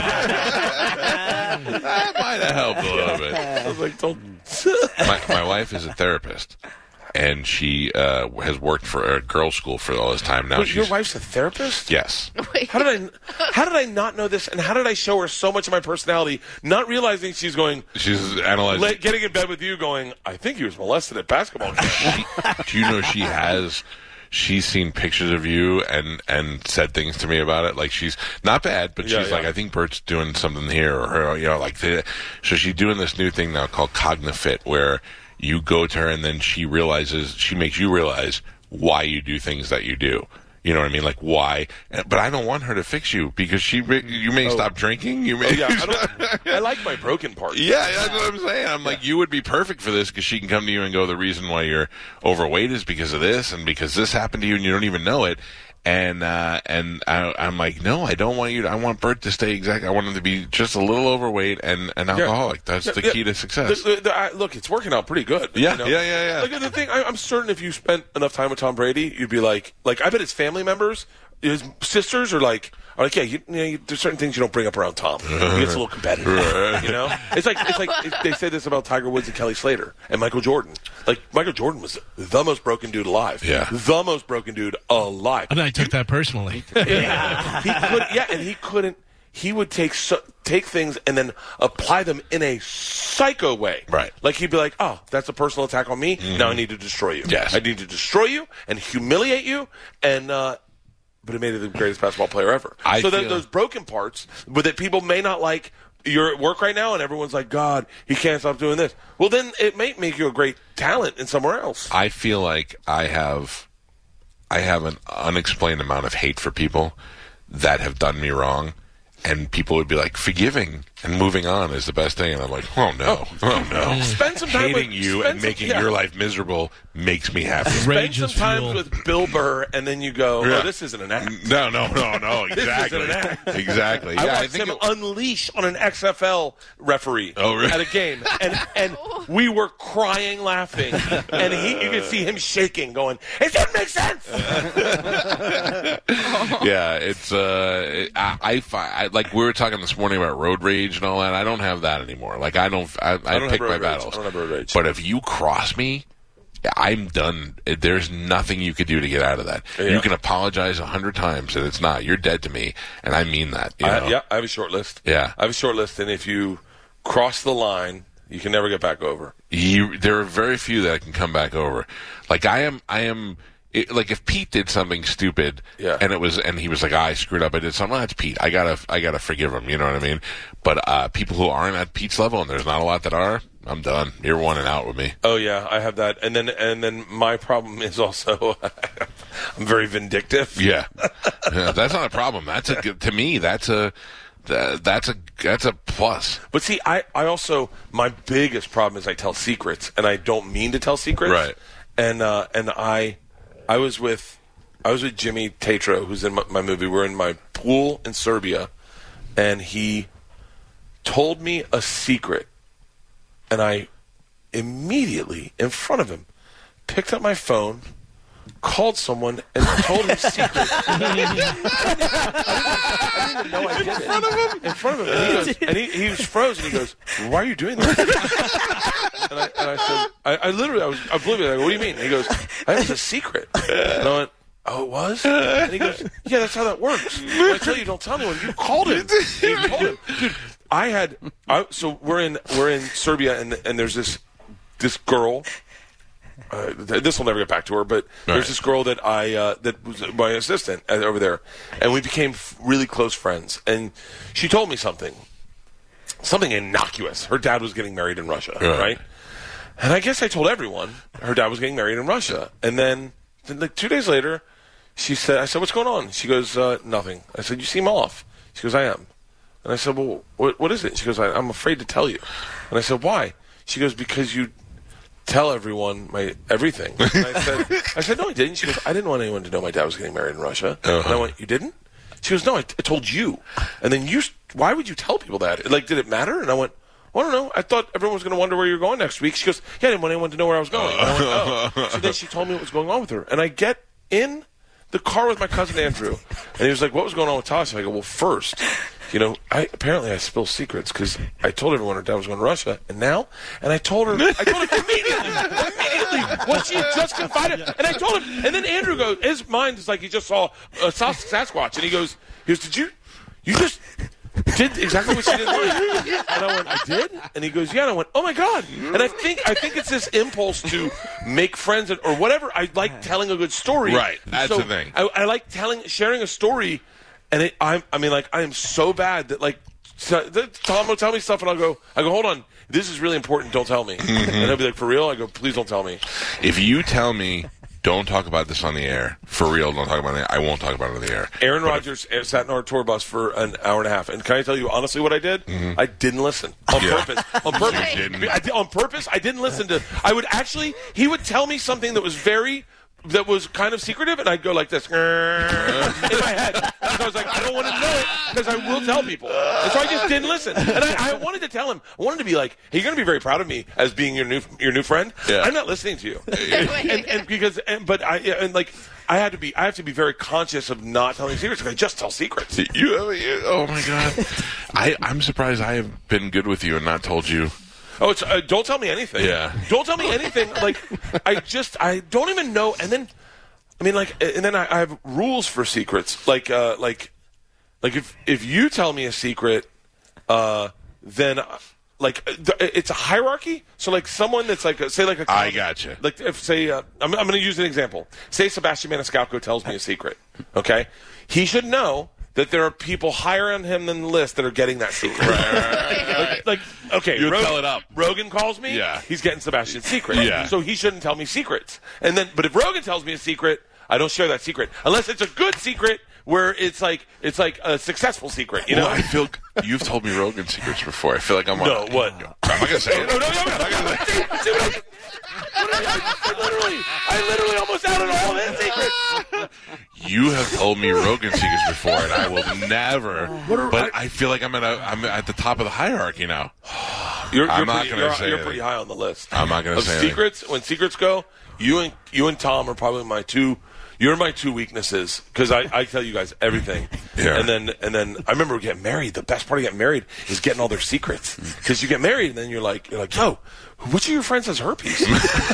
might have helped a little bit. I was like, "Don't." my, my wife is a therapist, and she uh, has worked for a girls' school for all this time now. Wait, she's, your wife's a therapist? Yes. How did I? How did I not know this? And how did I show her so much of my personality, not realizing she's going? She's analyzing. la- Getting in bed with you, going, "I think he was molested at basketball camp." Do you know she has? She's seen pictures of you and, and said things to me about it. Like, she's not bad, but Yeah, she's yeah. like, I think Bert's doing something here, or her, you know, like, the, so she's doing this new thing now called CogniFit, where you go to her and then she realizes, she makes you realize why you do things that you do. You know what I mean? Like, why? But I don't want her to fix you because she, you may Oh. stop drinking. You may. Oh, yeah, I, don't, I like my broken parts. Yeah, that's what I'm saying. I'm like, you would be perfect for this because she can come to you and go, the reason why you're overweight is because of this and because this happened to you and you don't even know it. And uh, and I, I'm like, no, I don't want you to, I want Bert to stay exact. I want him to be just a little overweight and an alcoholic. That's the Yeah, key to success. The, the, the, I, look, it's working out pretty good. Yeah, you know? yeah, yeah, yeah. Like the thing, I, I'm certain if you spent enough time with Tom Brady, you'd be like, like I bet his family members, his sisters are like, are like, yeah, you, you know, you, there's certain things you don't bring up around Tom. He gets a little competitive. You know, it's like it's like it, they say this about Tiger Woods and Kelly Slater and Michael Jordan. Like Michael Jordan was the most broken dude alive. Yeah, the most broken dude alive. And I took that personally. Yeah, he could. Yeah, and he couldn't. He would take so, take things and then apply them in a psycho way. Right. Like he'd be like, "Oh, that's a personal attack on me. Mm-hmm. Now I need to destroy you. Yes. I need to destroy you and humiliate you." And uh, but it made him the greatest basketball player ever. I so feel... then those broken parts, but that people may not like. You're at work right now, and everyone's like, "God, he can't stop doing this." Well, then it may make you a great talent in somewhere else. I feel like I have, I have an unexplained amount of hate for people that have done me wrong, and people would be like, forgiving and moving on is the best thing, and I'm like, oh no, oh, oh no. Spend some time hating with, you and some, making yeah. your life miserable makes me happy. Spend Rage some is time fuel. with Bill Burr, and then you go, Yeah. "Oh, this isn't an act." No, no, no, no, exactly, This isn't an act. exactly. I Yeah, I watched think him it- unleash on an X F L referee Oh, really? at a game, and and we were crying, laughing, and he you could see him shaking, going, "It didn't make sense." yeah, it's uh, it, I, I, fi- I like we were talking this morning about road rage and all that. I don't have that anymore. Like I don't, I, I, don't have pick road my rage. battles. I don't have road rage. But if you cross me, I'm done. There's nothing you could do to get out of that. Yeah. You can apologize a hundred times, and it's not. You're dead to me, and I mean that. You know? I, yeah, I have a short list. Yeah. I have a short list, and if you cross the line, you can never get back over. You, there are very few that can come back over. Like I am, I am. It, like if Pete did something stupid, Yeah. and it was, and he was like, "Ah, I screwed up. I did something." Well, that's Pete. I gotta, I gotta forgive him. You know what I mean? But uh, people who aren't at Pete's level, and there's not a lot that are, I'm done. You're one and out with me. Oh yeah, I have that, and then and then my problem is also I'm very vindictive. Yeah, yeah that's not a problem. That's a to me. That's a that, that's a that's a plus. But see, I, I also my biggest problem is I tell secrets, and I don't mean to tell secrets. Right. And uh, and I I was with I was with Jimmy Tatro, who's in my, my movie. We're in my pool in Serbia, and he told me a secret, and I immediately in front of him picked up my phone, called someone, and told him secret. I didn't even know I did it. In front of him? In front of him. And he, goes, and he, he was frozen. He goes, "Why are you doing that?" And I, and I said, I, I literally, I was oblivious. I go, "What do you mean?" And he goes, "That was a secret." And I went, "Oh, it was?" And he goes, "Yeah, that's how that works. When I tell you, don't tell anyone. You called him. You told him, dude." I had, I, so we're in we're in Serbia, and and there's this this girl uh, th- this will never get back to her, but Right. there's this girl that I uh, that was my assistant uh, over there, and we became f- really close friends. And she told me something, something innocuous. Her dad was getting married in Russia, Right. right? And I guess I told everyone her dad was getting married in Russia. And then, then like two days later, she said, I said, what's going on? She goes, uh, nothing. I said, you seem off. She goes, I am. And I said, well, what, what is it? She goes, I, I'm afraid to tell you. And I said, why? She goes, because you tell everyone my everything. And I said, I said, no, I didn't. She goes, I didn't want anyone to know my dad was getting married in Russia. Uh-huh. And I went, you didn't? She goes, no, I, t- I told you. And then you, why would you tell people that? Like, did it matter? And I went, well, I don't know. I thought everyone was going to wonder where you're going next week. She goes, yeah, I didn't want anyone to know where I was going. And I went, oh. So then she told me what was going on with her. And I get in the car with my cousin Andrew. And he was like, what was going on with Tasha? I go, well, first, you know, I apparently I spill secrets because I told everyone her dad was going to Russia. And now? And I told her, I told her immediately, immediately, what she had just confided. And I told him, and then Andrew goes, his mind is like he just saw a Sasquatch. And he goes, he goes, did you, you just... did exactly what she did. And I went, I did? And he goes, yeah. And I went, oh my God. And I think I think it's this impulse to make friends and, or whatever. I like telling a good story. Right. That's so the thing. I, I like telling, sharing a story. And it, I'm, I mean, like, I am so bad that, like, so, Tom will tell me stuff and I'll go, I go, hold on. This is really important. Don't tell me. Mm-hmm. And he'll be like, for real? I go, please don't tell me. If you tell me, don't talk about this on the air, for real, don't talk about it, I won't talk about it on the air. Aaron But Rodgers if, sat in our tour bus for an hour and a half. And can I tell you honestly what I did? Mm-hmm. I didn't listen. On Yeah. purpose. On purpose. You didn't. I did, on purpose, I didn't listen to... I would actually... He would tell me something that was very... that was kind of secretive, and I'd go like this in my head. Because I was like, I don't want to know it, because I will tell people. And so I just didn't listen. And I, I wanted to tell him. I wanted to be like, hey, you're going to be very proud of me as being your new your new friend. Yeah. I'm not listening to you. and, and, and because, and, but I, and like, I had to be, I have to be very conscious of not telling secrets, because I just tell secrets. You, you, oh my God. I, I'm surprised I have been good with you and not told you. Oh, it's, uh, don't tell me anything. Yeah. Don't tell me anything. Like, I just, I don't even know. And then, I mean, like, and then I, I have rules for secrets. Like, uh, like, like if if you tell me a secret, uh, then, uh, like, th- it's a hierarchy. So, like, someone that's like, a, say, like a. I gotcha. Like, if say, uh, I'm, I'm going to use an example. Say Sebastian Maniscalco tells me a secret. Okay, he should know that there are people higher on him than the list that are getting that secret. Right, right, right, like, like, okay, You Rogan, tell it up. Rogan calls me. Yeah. He's getting Sebastian's secret. Yeah. So he shouldn't tell me secrets. And then, but if Rogan tells me a secret, I don't share that secret unless it's a good secret where it's like it's like a successful secret. You know. Well, I feel you've told me Rogan secrets before. I feel like I'm on. No, what? I'm not gonna say it. No, no, no, no. See, see what I, what I, I literally, I literally almost outed all of his secrets. You have told me Rogan secrets before, and I will never. are- But I, I feel like I'm at a, I'm at the top of the hierarchy now. You're, I'm you're not pretty, gonna you're, say you're anything. pretty high on the list. I'm not gonna of say anything. secrets. When secrets go, you and you and Tom are probably my two. You're my two weaknesses because I, I tell you guys everything. Yeah. And then and then I remember getting married. The best part of getting married is getting all their secrets because you get married and then you're like you're like yo, which of your friends has herpes?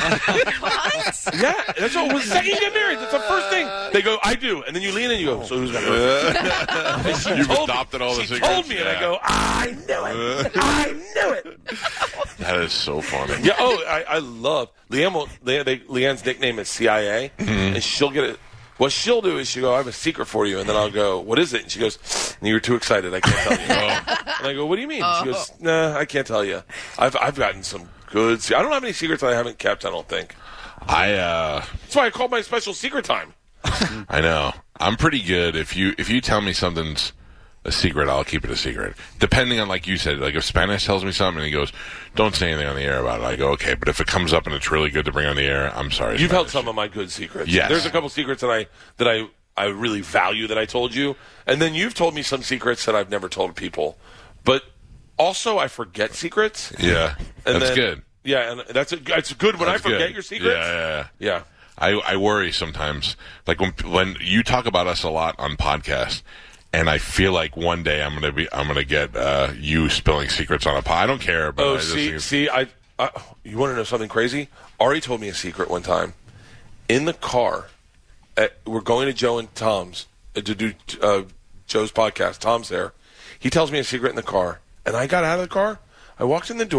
What? Yeah, that's what. The second you get married, that's the first thing they go. I do, and then you lean in and you go. So who's got herpes? And she You've told adopted me, all the she secrets? told me, and I Yeah. go, I knew it. I knew it. That is so funny. Yeah. Oh, I, I love Leanne. Will, Leanne they, Leanne's nickname is C I A, Mm-hmm. and she'll get it. What she'll do is she'll go, I have a secret for you, and then I'll go, what is it? And she goes, you're too excited, I can't tell you. And I go, what do you mean? She goes, nah, I can't tell you. I've I've gotten some good. Se- I don't have any secrets that I haven't kept. I don't think. I uh, That's why I called my special secret time. I know. I'm pretty good. If you if you tell me something's a secret, I'll keep it a secret. Depending on, like you said, like if Spanish tells me something and he goes, don't say anything on the air about it, I go, okay. But if it comes up and it's really good to bring on the air, I'm sorry. You've held Spanish. some of my good secrets. Yes. There's a couple secrets that I that I, I really value that I told you. And then you've told me some secrets that I've never told people. But also I forget secrets. Yeah, And that's then- good. Yeah, and that's a, it's good when That's I forget good. your secrets. Yeah, yeah, yeah. Yeah. I, I worry sometimes, like when when you talk about us a lot on podcasts, and I feel like one day I'm gonna be I'm gonna get uh, you spilling secrets on a pod. I don't care, but Oh, I just see, think it's- see, I, I, you want to know something crazy? Ari told me a secret one time. In the car, at, we're going to Joe and Tom's uh, to do uh, Joe's podcast. Tom's there. He tells me a secret in the car, and I got out of the car. I walked in the door,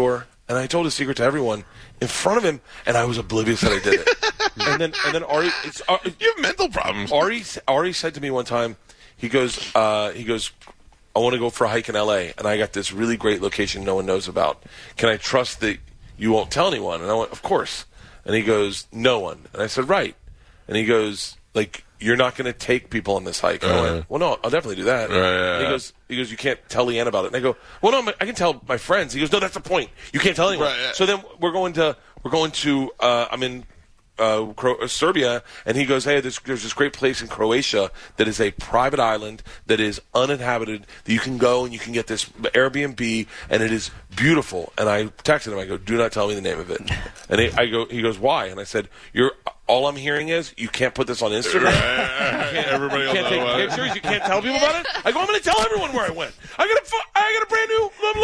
and I told a secret to everyone in front of him, and I was oblivious that I did it. and then and then Ari, it's, uh, you have mental problems. Ari, Ari said to me one time, he goes, uh, he goes, I want to go for a hike in L A, and I got this really great location no one knows about. Can I trust that you won't tell anyone? And I went, of course. And he goes, no one. And I said, right. And he goes, like, you're not going to take people on this hike. And uh, I went, well, no, I'll definitely do that. Uh, yeah, and he yeah. goes, he goes, you can't tell Leanne about it. And I go, well, no, I can tell my friends. He goes, no, that's the point. You can't tell anyone. Right, yeah. So then we're going to, we're going to, uh, I'm in uh, Cro- Serbia, and he goes, hey, there's, there's this great place in Croatia that is a private island that is uninhabited, that you can go and you can get this Airbnb, and it is beautiful. And I texted him, I go, do not tell me the name of it. And he, I go, he goes, why? And I said, you're, all I'm hearing is you can't put this on Instagram. You can't, Everybody you can't take know pictures. You can't tell people about it. I go, I'm going to tell everyone where I went. I got a, fu- I got a brand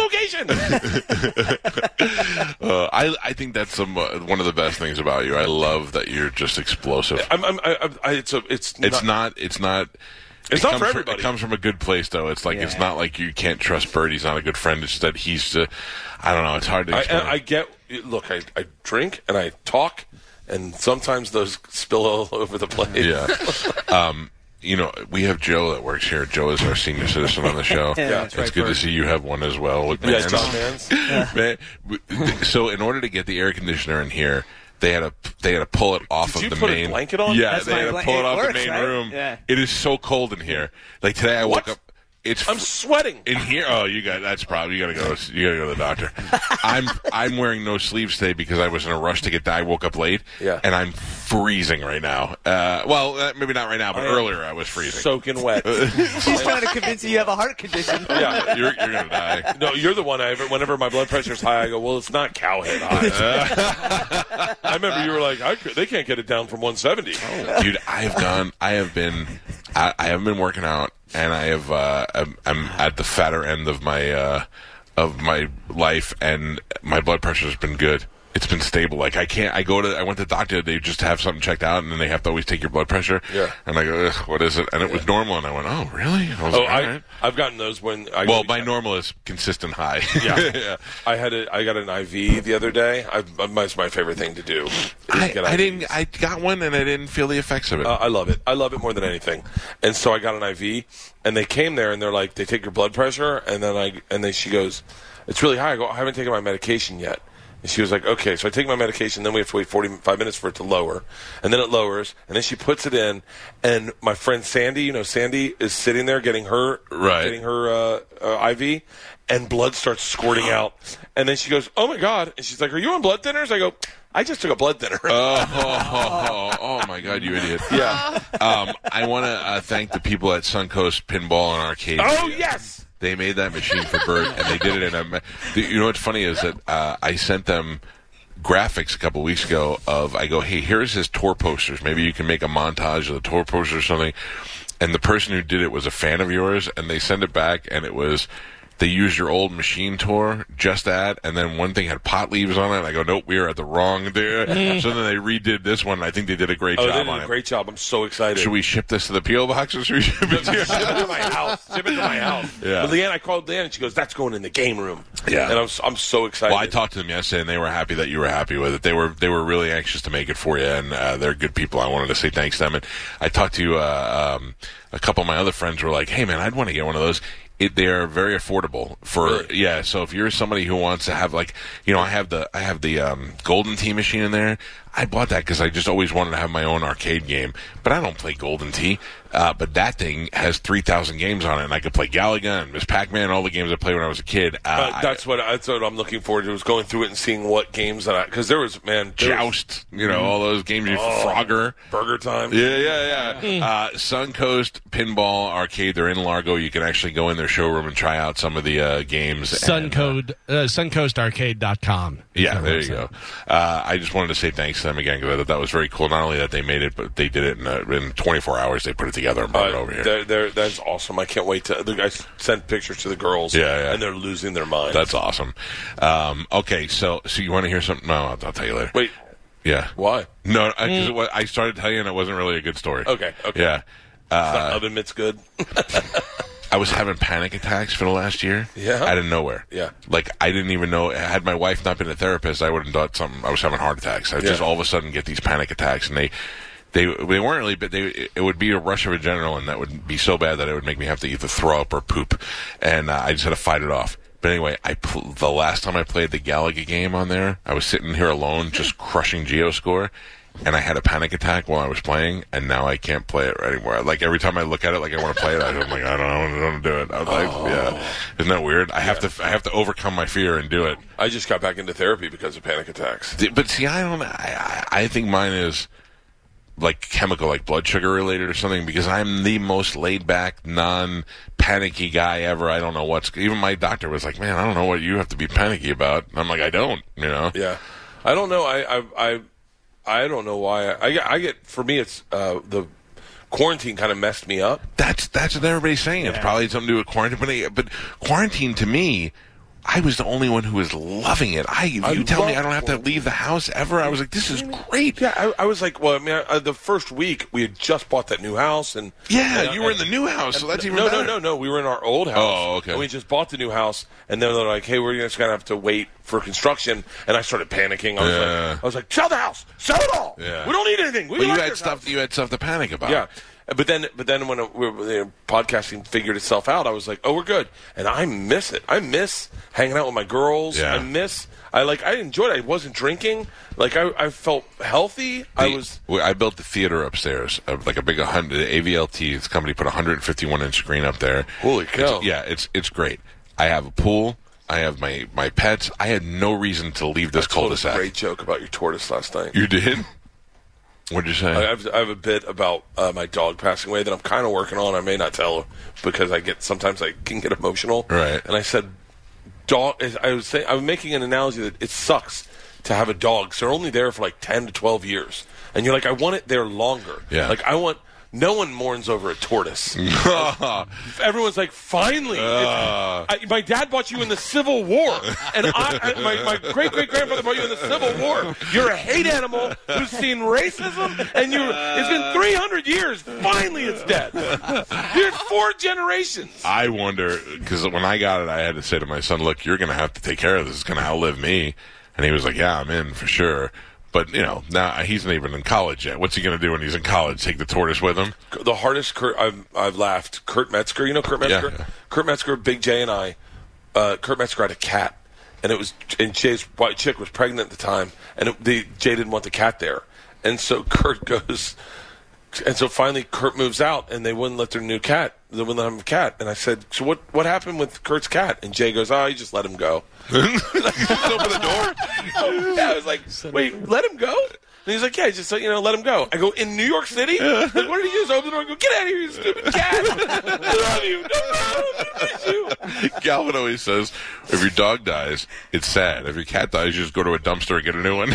new um, location. uh, I I think that's some, uh, one of the best things about you. I love that you're just explosive. I'm, I'm, I, I, it's a, it's It's not. not. It's not. It's it not comes for from- everybody. It comes from a good place, though. It's like it's Yeah. not like you can't trust Bert. He's not a good friend. It's that he's. Uh, I don't know. It's hard to I, explain. and I get. Look, I, I drink and I talk, and sometimes those spill all over the place. yeah. um, you know, we have Joe that works here. Joe is our senior citizen on the show. Yeah, it's that's good to see you have one as well. With Yeah, Mans. John Mans. Man, w- so in order to get the air conditioner in here, they had to they had to pull it off Did of you the put a main blanket on? Yeah, That's they my had to blan- pull it it off works, the main right? room. Yeah. It is so cold in here. Like today, I woke What? up. It's I'm sweating. in here. Oh, you got that's probably you got to go. You got to go to the doctor. I'm I'm wearing no sleeves today because I was in a rush to get. I woke up late. Yeah. and I'm freezing right now. Uh, well, uh, maybe not right now, but I am earlier I was freezing. Soaking wet. She's trying to convince you you have a heart condition. Yeah. you're you're gonna die. No, you're the one. I ever, whenever my blood pressure's high, I go, well, it's not cowhead high. I remember you were like, I could, they can't get it down from one seventy. Dude, I have gone. I have been. I, I have been working out, and I have. Uh, I'm, I'm at the fatter end of my uh, of my life, and my blood pressure has been good. It's been stable. Like I can't. I go to. I went to the doctor. They just have something checked out, and then they have to always take your blood pressure. Yeah. And I go, ugh, what is it? And it was normal, and I went, oh, really? I was Oh, like, I, all right. I've gotten those when. I Well, my normal is consistent high. Yeah. yeah. I had a, I got an I V the other day. I, that's my favorite thing to do. is I, get I I Vs. didn't. I got one, and I didn't feel the effects of it. Uh, I love it. I love it more than anything. And so I got an I V, and they came there, and they're like, they take your blood pressure, and then I, and then she goes, it's really high. I go, I haven't taken my medication yet. And she was like, okay, so I take my medication, then we have to wait forty-five minutes for it to lower. And then it lowers, and then she puts it in, and my friend Sandy, you know, Sandy is sitting there getting her, Right. getting her uh, uh, I V, and blood starts squirting out. And then she goes, oh, my God. And she's like, are you on blood thinners? I go, I just took a blood thinner. Oh, oh, oh, my God, you idiot. yeah. Um, I want to uh, thank the people at Suncoast Pinball and Arcade. Oh, yes. They made that machine for Bert, and they did it in a. You know what's funny is that uh, I sent them graphics a couple weeks ago of, I go, hey, here's his tour posters. Maybe you can make a montage of the tour posters or something. And the person who did it was a fan of yours, and they sent it back, and it was, they used your old machine tour, just that, and then one thing had pot leaves on it, and I go, nope, we were at the wrong day. So then they redid this one, and I think they did a great Oh, job they did on a it. great job. I'm so excited. Should we ship this to the P O box, or should we ship it to Ship it to my house. Ship it to my house. Yeah. But Leanne, I called Leanne, and she goes, that's going in the game room. Yeah. And I'm, I'm so excited. Well, I talked to them yesterday, and they were happy that you were happy with it. They were they were really anxious to make it for you, and uh, they're good people. I wanted to say thanks to them. And I talked to uh, um, a couple of my other friends who were like, hey, man, I'd want to get one of those. It, they are very affordable for Really? yeah. So if you're somebody who wants to have like you know I have the I have the um, Golden Tee machine in there. I bought that because I just always wanted to have my own arcade game, but I don't play Golden Tee. Uh, but that thing has three thousand games on it, and I could play Galaga and Miss Pac-Man, all the games I played when I was a kid. Uh, Uh, that's what that's what I'm looking forward to, is going through it and seeing what games that I, because there was, man, there was Joust, you know, all those games. You Oh. Frogger. Burger Time. Yeah, yeah, yeah. uh, Suncoast Pinball Arcade. They're in Largo. You can actually go in their showroom and try out some of the uh, games. Suncode, uh, suncoast arcade dot com. Yeah, there you go. Uh, I just wanted to say thanks to them again because I thought that was very cool. Not only that they made it, but they did it in, uh, in twenty-four hours. They put it together and brought it Uh, over here. they're, they're, that's awesome. I can't wait to. The guys sent pictures to the girls. Yeah, yeah. And they're losing their minds. That's awesome. Um, okay, so so you want to hear something? No, I'll, I'll tell you later. Wait, Yeah. why? No, I, 'cause it was, I started telling you, and it wasn't really a good story. Okay, okay. Yeah. Uh, Oven mitt's good. I was having panic attacks for the last year. Yeah. Out of nowhere. Yeah. Like, I didn't even know. Had my wife not been a therapist, I would have thought something. I was having heart attacks. I Yeah. just all of a sudden get these panic attacks, and they. They they weren't really, but they it would be a rush of adrenaline that would be so bad that it would make me have to either throw up or poop, and uh, I just had to fight it off. But anyway, I pl- the last time I played the Galaga game on there, I was sitting here alone, just crushing Geoscore, and I had a panic attack while I was playing, and now I can't play it anymore. Like every time I look at it, like I want to play it, I'm like, I don't, I don't want to do it. I'm like, Oh. yeah, isn't that weird? I have to I have to overcome my fear and do it. I just got back into therapy because of panic attacks. But see, I don't. I I, I think mine is. Like chemical, like blood sugar related or something, because I'm the most laid back, non panicky guy ever. I don't know what's. Even my doctor was like, "Man, I don't know what you have to be panicky about." And I'm like, "I don't," you know. Yeah, I don't know. I I I, I don't know why. I, I get. I get. For me, it's uh, the quarantine kind of messed me up. That's that's what everybody's saying. It's probably something to do with quarantine. But, I, but quarantine to me, I was the only one who was loving it. I you I tell me love I don't have to leave the house ever. I was like, this is great. Yeah, I, I was like, well, I mean, I, the first week we had just bought that new house, and Yeah, and, you were and- in the new house, so that's even no, better. no, no, no. We were in our old house. Oh, okay. And we just bought the new house, and then they're like, "Hey, we're just gonna have to wait for construction." And I started panicking. I was Yeah. like, "I was like, sell the house, sell it all. Yeah. We don't need anything. We But you like had this stuff. house." You had stuff to panic about. Yeah, but then, but then when it, we were, you know, podcasting figured itself out, I was like, "Oh, we're good." And I miss it. I miss hanging out with my girls. Yeah. I miss. I like. I enjoyed it. I wasn't drinking. Like I, I felt healthy. I The- was. well, I built the theater upstairs, uh, like a big one hundred A V L T. This company put a one hundred fifty-one inch screen up there. Holy It's- cow. yeah, it's it's great. I have a pool. I have my, my pets. I had no reason to leave this I told a cul-de-sac. great joke about your tortoise last night. You did? What did you say? I have, I have a bit about uh, my dog passing away that I'm kind of working on. I may not tell because I get sometimes I can get emotional. Right. And I said, dog. I was saying I was making an analogy that it sucks to have a dog. So they're only there for like ten to twelve years, and you're like, I want it there longer. Yeah. Like I want. No one mourns over a tortoise. Everyone's like, finally. Uh. I, my dad bought you in the Civil War. And I, I, my, my great-great-grandfather bought you in the Civil War. You're a hate animal who's seen racism, and you it's been three hundred years. Finally, it's dead. You're four generations. I wonder, because when I got it, I had to say to my son, look, you're going to have to take care of this. It's going to outlive me. And he was like, yeah, I'm in for sure. But, you know, now he's not even in college yet. What's he going to do when he's in college? Take the tortoise with him? The hardest Kurt, I've, I've laughed. Kurt Metzger, you know Kurt Metzger? Yeah. Kurt Metzger, Big J, and I. Uh, Kurt Metzger had a cat, and it was and Jay's white chick was pregnant at the time, and it, the Jay didn't want the cat there, and so Kurt goes, and so finally Kurt moves out, and they wouldn't let their new cat. They wouldn't let him have a cat, and I said, so what? What happened with Kurt's cat? And Jay goes, oh, you just let him go. Open the door? Yeah, I was like, wait, let him go? And he's like, yeah, just you know, let him go. I go, in New York City? Like, what did he do? Just open the door and go, get out of here, you stupid cat. I love you. No, I miss you. Galvin always says, if your dog dies, it's sad. If your cat dies, you just go to a dumpster and get a new one.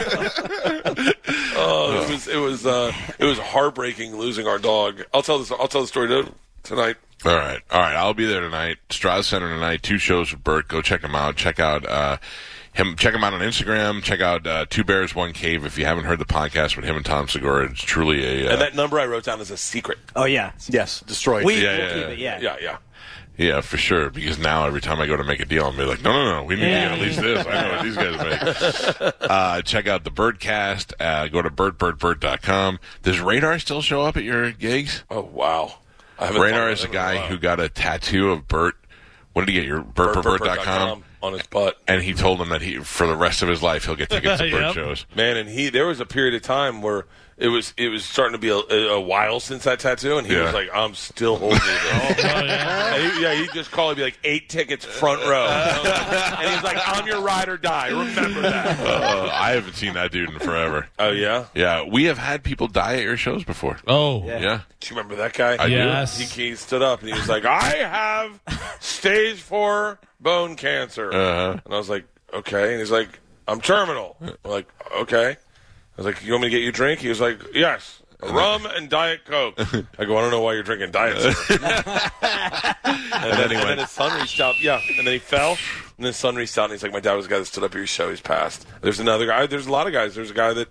Oh, it was it was uh, it was heartbreaking losing our dog. I'll tell this. I'll tell the story to, tonight. All right. All right. I'll be there tonight. Strauss Center tonight. Two shows with Bert. Go check him out. Check out uh, him. Check him out on Instagram. Check out uh, Two Bears, One Cave. If you haven't heard the podcast with him and Tom Segura, it's truly a. Uh, And that number I wrote down is a secret. Oh, yeah. Yes, destroyed. We, Yeah, we'll yeah, keep yeah. it, yeah. Yeah, yeah. yeah, for sure. Because now every time I go to make a deal, I'm be like, no, no, no. We need Yeah. to get at least this. I know what these guys make. uh, check out the Birdcast. Uh, go to bert bert bert dot com. Does Radar still show up at your gigs? Oh wow. I haven't Radar thought is a about that in guy while. who got a tattoo of Bert. What did he get? Your bert bert bert dot com. on his butt. And he told him that he, for the rest of his life, he'll get tickets to Bert Yep. shows. Man, and he there was a period of time where it was it was starting to be a, a while since that tattoo, and he Yeah. was like, "I'm still holding it." Oh, yeah. And he, yeah, he just called me like eight tickets front row, and he's like, "I'm your ride or die. Remember that." Uh, I haven't seen that dude in forever. Oh yeah, Yeah, we have had people die at your shows before. Oh, Yeah. Yeah. do you remember that guy? I do. yes. He, he stood up and he was like, "I have stage four bone cancer," Uh-huh. and I was like, "Okay," and he's like, "I'm terminal." I'm like, "Okay." I was like, "You want me to get you a drink?" He was like, "Yes." Rum and Diet Coke. I go, I don't know why you're drinking Diet Soda. and, then, and then his son reached out. Yeah, and then he fell. And then his son reached out, and he's like, my dad was the guy that stood up at your show. He's passed. There's another guy. There's a lot of guys. There's a guy that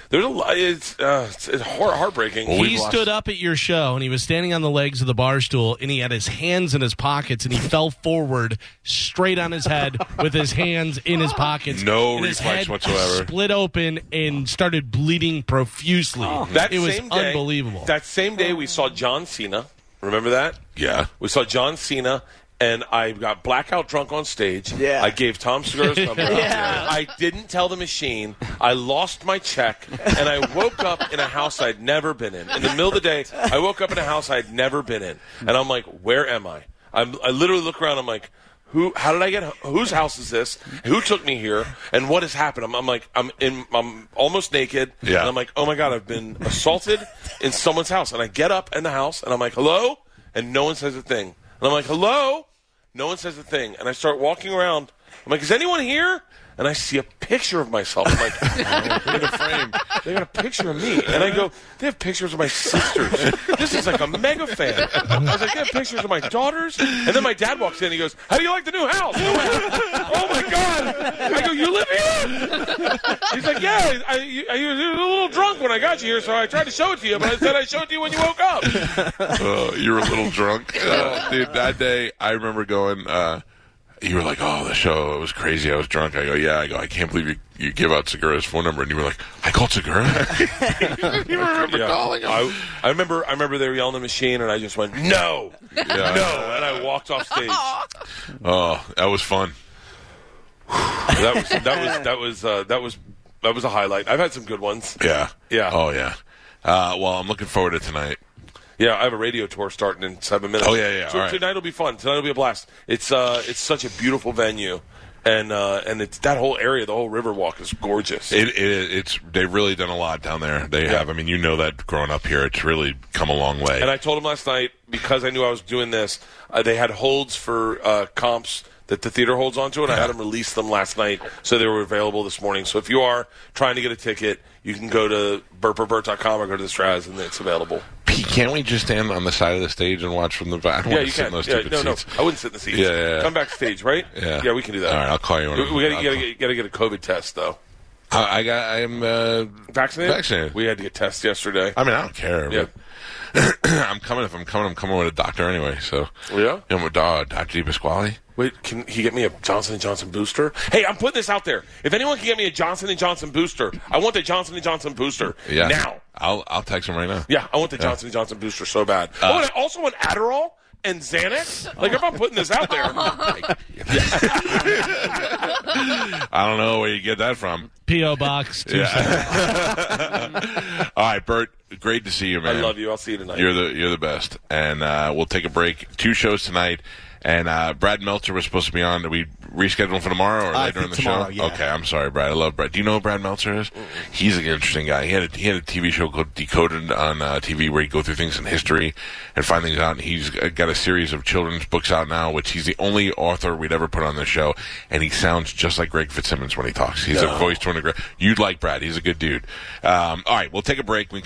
there's a lot. It's, uh, it's, it's heart, heartbreaking. Well, He stood up at your show, and he was standing on the legs of the bar stool, and he had his hands in his pockets, and he fell forward straight on his head with his hands in his pockets. No and his reflex head whatsoever. Split open and started bleeding profusely. Oh. That it was same day, unbelievable. That same day, we saw John Cena. Remember that? Yeah. We saw John Cena. And I got blackout drunk on stage. Yeah. I gave Tom Segura's number. Yeah. I didn't tell the machine. I lost my check. And I woke up in a house I'd never been in. In the middle of the day, I woke up in a house I'd never been in. And I'm like, where am I? I'm, I literally look around. I'm like, who? How did I get? Whose house is this? Who took me here? And what has happened? I'm, I'm like, I'm in. I'm almost naked. Yeah. And I'm like, oh my God, I've been assaulted in someone's house. And I get up in the house, and I'm like, hello? And no one says a thing. And I'm like, hello? No one says a thing. And I start walking around. I'm like, is anyone here? And I see a picture of myself. I'm like, oh, in a frame. They got a picture of me. And I go, they have pictures of my sisters. This is like a mega fan. I was like, they have pictures of my daughters. And then my dad walks in and he goes, how do you like the new house? And I went, oh my God. I go, you live here? He's like, yeah, I, you, I, you were a little drunk when I got you here, so I tried to show it to you, but I said I showed it to you when you woke up. Uh, you were a little drunk. Uh, dude, that day, I remember going, uh, you were like, oh, the show, it was crazy. I was drunk. I go, yeah. I go, I can't believe you, you give out Segura's phone number. And you were like, I called Segura? You remember Yeah. calling him? I, I remember I remember they were yelling at the machine, and I just went, no, Yeah. no. And I walked off stage. Oh, that was fun. that was that was that was uh, that was that was a highlight. I've had some good ones. Yeah. Yeah. Oh, yeah. Uh, well, I'm looking forward to tonight. Yeah, I have a radio tour starting in seven minutes. Oh, yeah, yeah, So all right. tonight will be fun. Tonight will be a blast. It's uh, it's such a beautiful venue, and uh, and it's that whole area, the whole Riverwalk is gorgeous. It, it, it's they've really done a lot down there. They Yeah. have. I mean, you know that growing up here, it's really come a long way. And I told him last night, because I knew I was doing this, uh, they had holds for uh, comps that the theater holds onto, and I had them release them last night, so they were available this morning. So if you are trying to get a ticket, you can go to burt burt burt dot com or go to the Straz, and it's available. Pete, can't we just stand on the side of the stage and watch from the back? I don't Yeah, want you to sit can. in those Yeah, stupid no, seats. no, I wouldn't sit in the seats. Yeah, yeah, yeah. Come backstage, right? Yeah. Yeah, we can do that. All right, I'll call you. When We, I'm- we gotta, I'll gotta, call- get, gotta get a COVID test, though. I, I got. I'm uh, Vaccinated? Vaccinated. We had to get tests yesterday. I mean, I don't care. Yeah. But I'm coming. If I'm coming, I'm coming with a doctor anyway. So. Yeah? I'm with uh, Doctor DePasquale. Wait, can he get me a Johnson and Johnson booster? Hey, I'm putting this out there. If anyone can get me a Johnson and Johnson booster, I want the Johnson and Johnson booster Yeah. now. I'll I'll text him right now. Yeah, I want the Johnson and Johnson booster so bad. oh, and I also want Adderall and Xanax. Like, if I'm putting this out there. I don't know where you get that from. P O Box. two Yeah. All right, Bert. Great to see you, I man. love you. I'll see you tonight. You're the you're the best. And uh, we'll take a break. Two shows tonight. And uh, Brad Meltzer was supposed to be on. Did we reschedule him for tomorrow or I later in think the tomorrow, show? yeah. Okay, I'm sorry, Brad. I love Brad. Do you know who Brad Meltzer is? Mm-hmm. He's an interesting guy. He had a, he had a T V show called Decoded on uh, T V where he go through things in history and find things out. And he's got a series of children's books out now, which he's the only author we'd ever put on this show. And he sounds just like Greg Fitzsimmons when he talks. He's No. a voice to a Greg. You'd like Brad. He's a good dude. Um, all right, we'll take a break. We